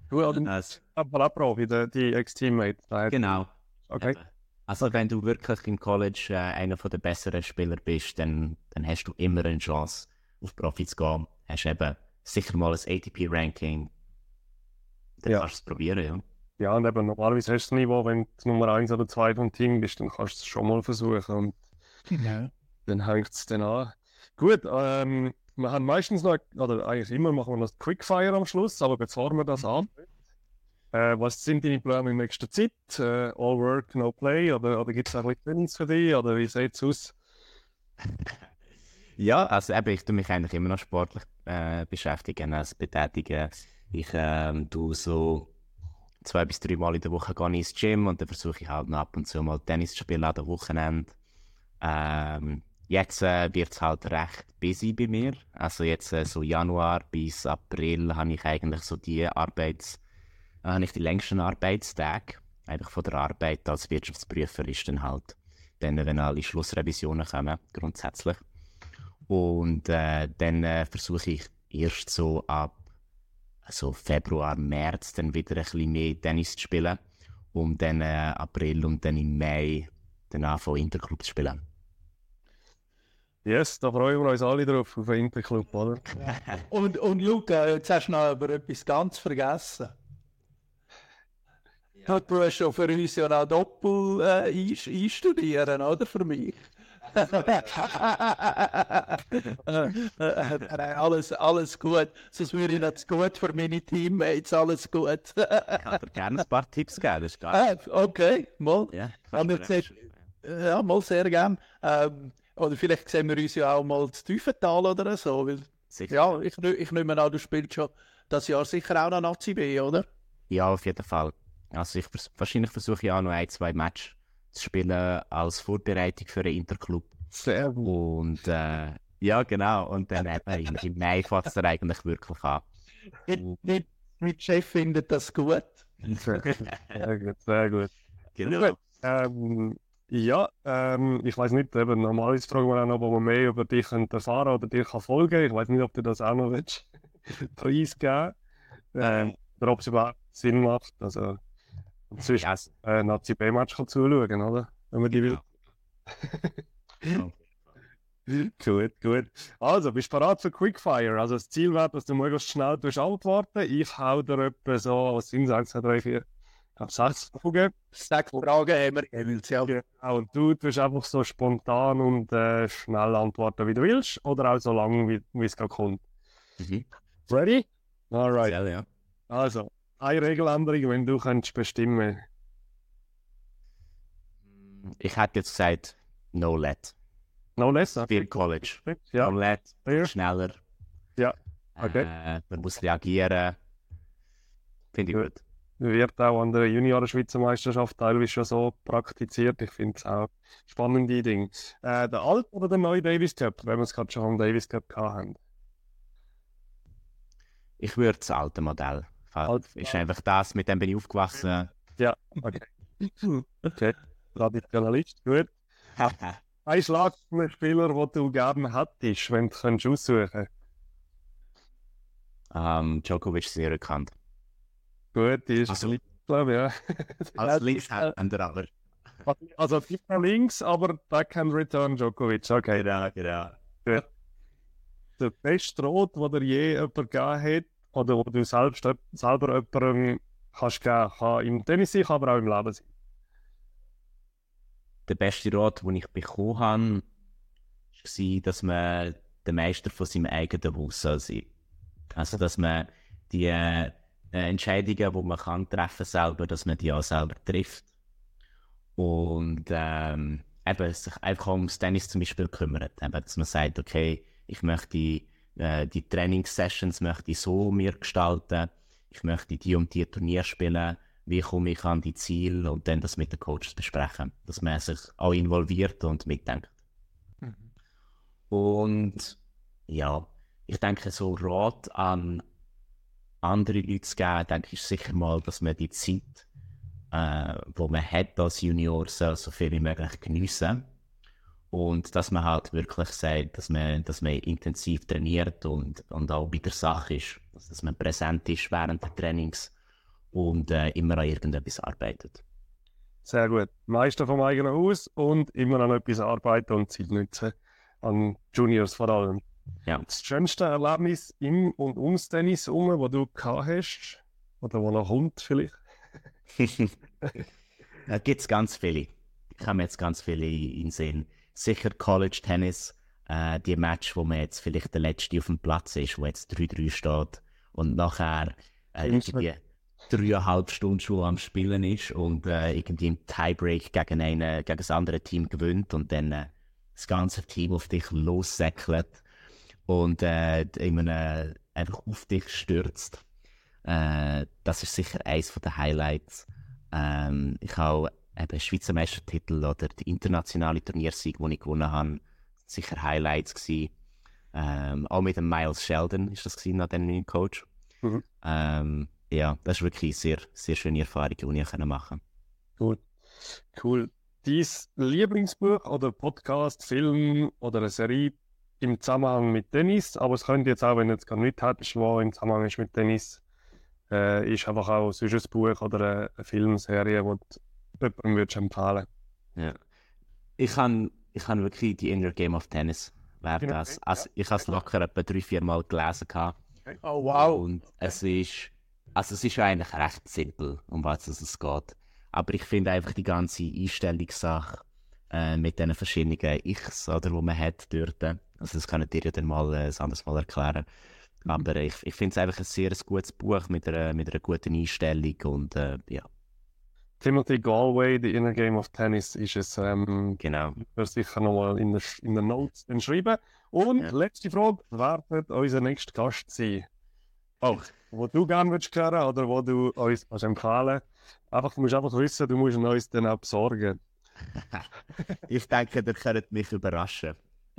Profi, die Ex-Teammate. Genau. Okay. Eben. Also wenn du wirklich im College einer der besseren Spieler bist, dann hast du immer eine Chance, auf Profi zu gehen. Hast eben sicher mal ein ATP-Ranking. Dann Ja. kannst du es probieren, ja. Ja, und eben normalerweise hast du das Niveau, wenn du Nummer 1 oder 2 vom Team bist, dann kannst du es schon mal versuchen und Ja. dann hängt es dann an. Gut, wir haben meistens noch, oder eigentlich immer machen wir noch das Quickfire am Schluss, aber bevor wir das anfangen, Was sind deine Pläne in nächster Zeit? All work, no play? Oder gibt es auch ein bisschen Trainings für dich? Oder wie sieht es aus? Ja, also eben, ich tue mich eigentlich immer noch sportlich beschäftigen, also betätigen. Ich tue so 2 bis 3 Mal in der Woche gehe ich ins Gym und dann versuche ich halt noch ab und zu mal Tennis zu spielen an den Wochenende. Jetzt wird es halt recht busy bei mir. Also jetzt so Januar bis April habe ich eigentlich so habe ich die längsten Arbeitstage. Einfach von der Arbeit als Wirtschaftsprüfer ist dann halt, wenn alle Schlussrevisionen kommen, grundsätzlich. Und dann versuche ich erst so ab Februar, März dann wieder ein bisschen mehr Tennis zu spielen. Und dann April und dann im Mai dann anfangen Interclub zu spielen. Yes, da freuen wir uns alle drauf, auf den Interclub, oder? Und Luca, jetzt hast du noch über etwas ganz vergessen. Ja. Du hast schon für uns ja noch Doppel einstudieren, oder? Für mich. Alles gut. Sonst würde ich nicht gut für meine Teammates. Alles gut. Ich kann dir gerne ein paar Tipps geben. Das ist gar okay, mal. Ja, mal sehr gerne. Oder vielleicht sehen wir uns ja auch mal zu Tiefental oder so. Weil, sicher. Ja, ich nehme an, du spielst schon das Jahr sicher auch noch Nazi B, oder? Ja, auf jeden Fall. Also wahrscheinlich versuche ich auch noch 1, 2 Matches zu spielen als Vorbereitung für einen Interclub. Sehr gut. Und ja, genau. Und dann eben im Mai fängt es dann eigentlich wirklich an. Mein Chef findet das gut. Sehr gut, sehr gut. Genau. Ja, ich weiß nicht, eben, normalerweise fragen wir auch noch, ob wir mehr über dich erfahren oder dir folgen kann. Ich weiß nicht, ob du das auch noch willst, preisgeben oder ob es überhaupt Sinn macht. Also, sonst Yes. Nazi B-Match zuschauen, oder? Wenn man die will. Ja. Gut. Also, bist du bereit für Quickfire? Also, das Ziel wäre, dass du möglichst schnell antworten. Ich hau dir etwa so, was sind 1, 2, 3, 4, 6 Fragen. 6 Fragen haben wir jeweils, ja. Genau, und du tust einfach so spontan und schnell antworten, wie du willst, oder auch so lange, wie es gerade kommt. Mhm. Ready? Alright. Ja. Also, eine Regeländerung, wenn du könntest bestimmen. Ich hätte jetzt gesagt, no let. No less? Viel College. Ja. No let, Fair. schneller. Ja, okay. Man muss reagieren. Finde ich gut. Wird auch an der Junioren-Schweizer Meisterschaft teilweise schon so praktiziert. Ich finde es auch spannende Dinge. Der alte oder der neue Davis Cup, wenn wir es gerade schon am Davis Cup hatten? Ich würde das alte Modell. Ist einfach das, mit dem bin ich aufgewachsen. Ja, okay. Okay, Traditionalist, gut. Ein Schlagspieler, den du gerne hättest, wenn du aussuchen könntest. Djokovic ist sehr bekannt. Gut, die ist Also- links, glaube ich, ja. Als Linkshänder aber. Also nicht mehr links, aber Backhand Return Djokovic, okay. Genau. Der beste Rot, den dir je jemand gegeben hat, oder wo du selber jemandem kannst geben, kann im Tennis sein, kann aber auch im Leben sein. Der beste Rat, den ich bekommen habe, war, dass man der Meister von seinem eigenen Haus soll sein. Also, dass man die Entscheidungen, die man kann treffen selber, dass man die auch selber trifft. Und eben sich einfach ums Tennis zum Beispiel kümmert. Eben, dass man sagt, okay, ich möchte die Trainingssessions möchte ich so mir gestalten, ich möchte die und die Turnier spielen, wie komme ich an die Ziele und dann das mit den Coaches besprechen, dass man sich auch involviert und mitdenkt. Und ja, ich denke, so Rat an andere Leute zu geben, denke ich sicher mal, dass man die Zeit, die man hat als Junior, soll so viel wie möglich geniessen. Und dass man halt wirklich sagt, dass man intensiv trainiert und auch bei der Sache ist, dass man präsent ist während der Trainings und immer an irgendetwas arbeitet. Sehr gut. Meister vom eigenen Haus und immer an etwas arbeiten und Zeit nutzen. An Juniors vor allem. Ja. Das schönste Erlebnis im und ums Tennis herum, das du gehabt hast, oder wo noch kommt vielleicht? Da gibt es ganz viele. Ich habe jetzt ganz viele in den Sinn. Sicher College Tennis, die Match, wo man jetzt vielleicht der Letzte auf dem Platz ist, wo jetzt 3-3 steht und nachher irgendwie 3,5 Stunden schon am Spielen ist und irgendwie im Tiebreak gegen das andere Team gewinnt und dann das ganze Team auf dich lossäckelt und einfach auf dich stürzt. Das ist sicher eines der Highlights. Ich habe eben Schweizer Meistertitel oder die internationale Turniersieg, die ich gewonnen habe, sicher Highlights gewesen. Auch mit dem Miles Sheldon ist das gewesen, nach dem neuen Coach. Ja, das ist wirklich eine sehr, sehr schöne Erfahrung, die ich machen konnte. Cool. Dein Lieblingsbuch oder Podcast, Film oder eine Serie im Zusammenhang mit Tennis, aber es könnte jetzt auch, wenn du jetzt gar nicht hättest, was im Zusammenhang ist mit Tennis, ist einfach auch sonst ein Buch oder eine Filmserie, die du jemandem würdest empfehlen. Ja. Ich habe wirklich die Inner Game of Tennis. Das. Also, ich habe es locker etwa 3-4 Mal gelesen. Okay. Oh wow! Und es ist eigentlich recht simpel, um was es geht. Aber ich finde einfach die ganze Einstellungssache mit den verschiedenen Ichs, oder, die man hat dort. Also das kann ich dir ja dann mal ein anderes Mal erklären. Aber ich finde es einfach ein sehr gutes Buch mit einer guten Einstellung und ja. Timothy Galway, The Inner Game of Tennis, ist es. Genau. Ich werde sicher nochmal in den Notes schreiben. Und letzte Frage, wer wird unser nächster Gast sein? Wo du gerne würdest hören oder wo du uns empfehlen kannst. Du musst einfach wissen, du musst uns dann auch besorgen. Ich denke, ihr könnt mich überraschen.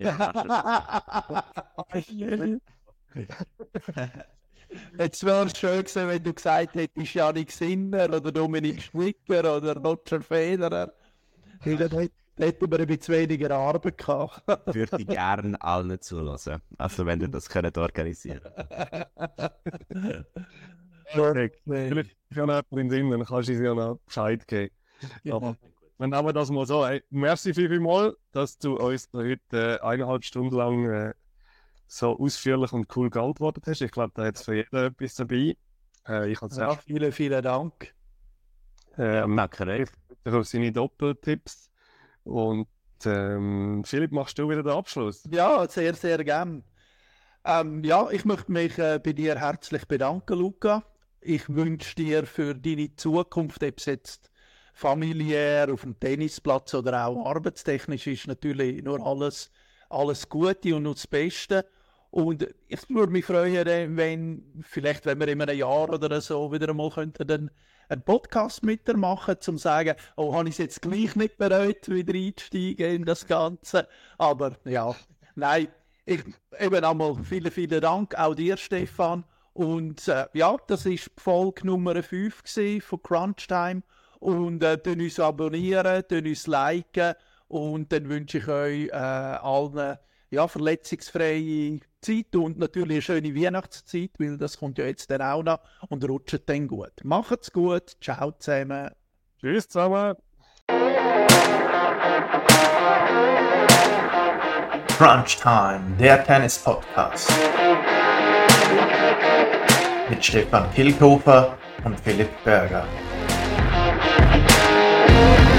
Jetzt wäre es schön gewesen, wenn du gesagt hättest, Jannik Sinner oder Dominik Schwicker oder Roger Federer. Dann hätten wir ein bisschen weniger Arbeit gehabt. Würde ich gerne allen zulassen. Also wenn ihr das könnt organisieren. Perfekt. Vielleicht ist ja noch jemand in den Sinn, dann kannst du uns ja noch Bescheid geben. Aber wir nehmen das mal so. Hey, merci vielmals, dass du uns heute 1,5 Stunden lang so ausführlich und cool geantwortet hast. Ich glaube, da hat es für jeden etwas dabei. Vielen, vielen Dank. Danke. Auf seine Doppeltipps. Und Philipp, machst du wieder den Abschluss? Ja, sehr, sehr gern. Ich möchte mich bei dir herzlich bedanken, Luca. Ich wünsche dir für deine Zukunft, ob es jetzt familiär, auf dem Tennisplatz oder auch arbeitstechnisch ist, natürlich nur alles Gute und nur das Beste. Und ich würde mich freuen, wenn wir in einem Jahr oder so wieder einmal einen Podcast mit dir machen, um zu sagen, habe ich es jetzt gleich nicht bereit, wieder einzusteigen in das Ganze. Aber ja, nein, eben einmal vielen, vielen Dank, auch dir, Stefan. Und das war Folge Nummer 5 von Crunch Time. Und uns abonnieren, uns liken und dann wünsche ich euch allen verletzungsfreie Zeit und natürlich eine schöne Weihnachtszeit, weil das kommt ja jetzt dann auch noch und rutscht dann gut. Macht's gut, ciao zusammen. Tschüss zusammen. Crunch Time, der Tennis-Podcast. Mit Stefan Kilchhofer und Philipp Berger.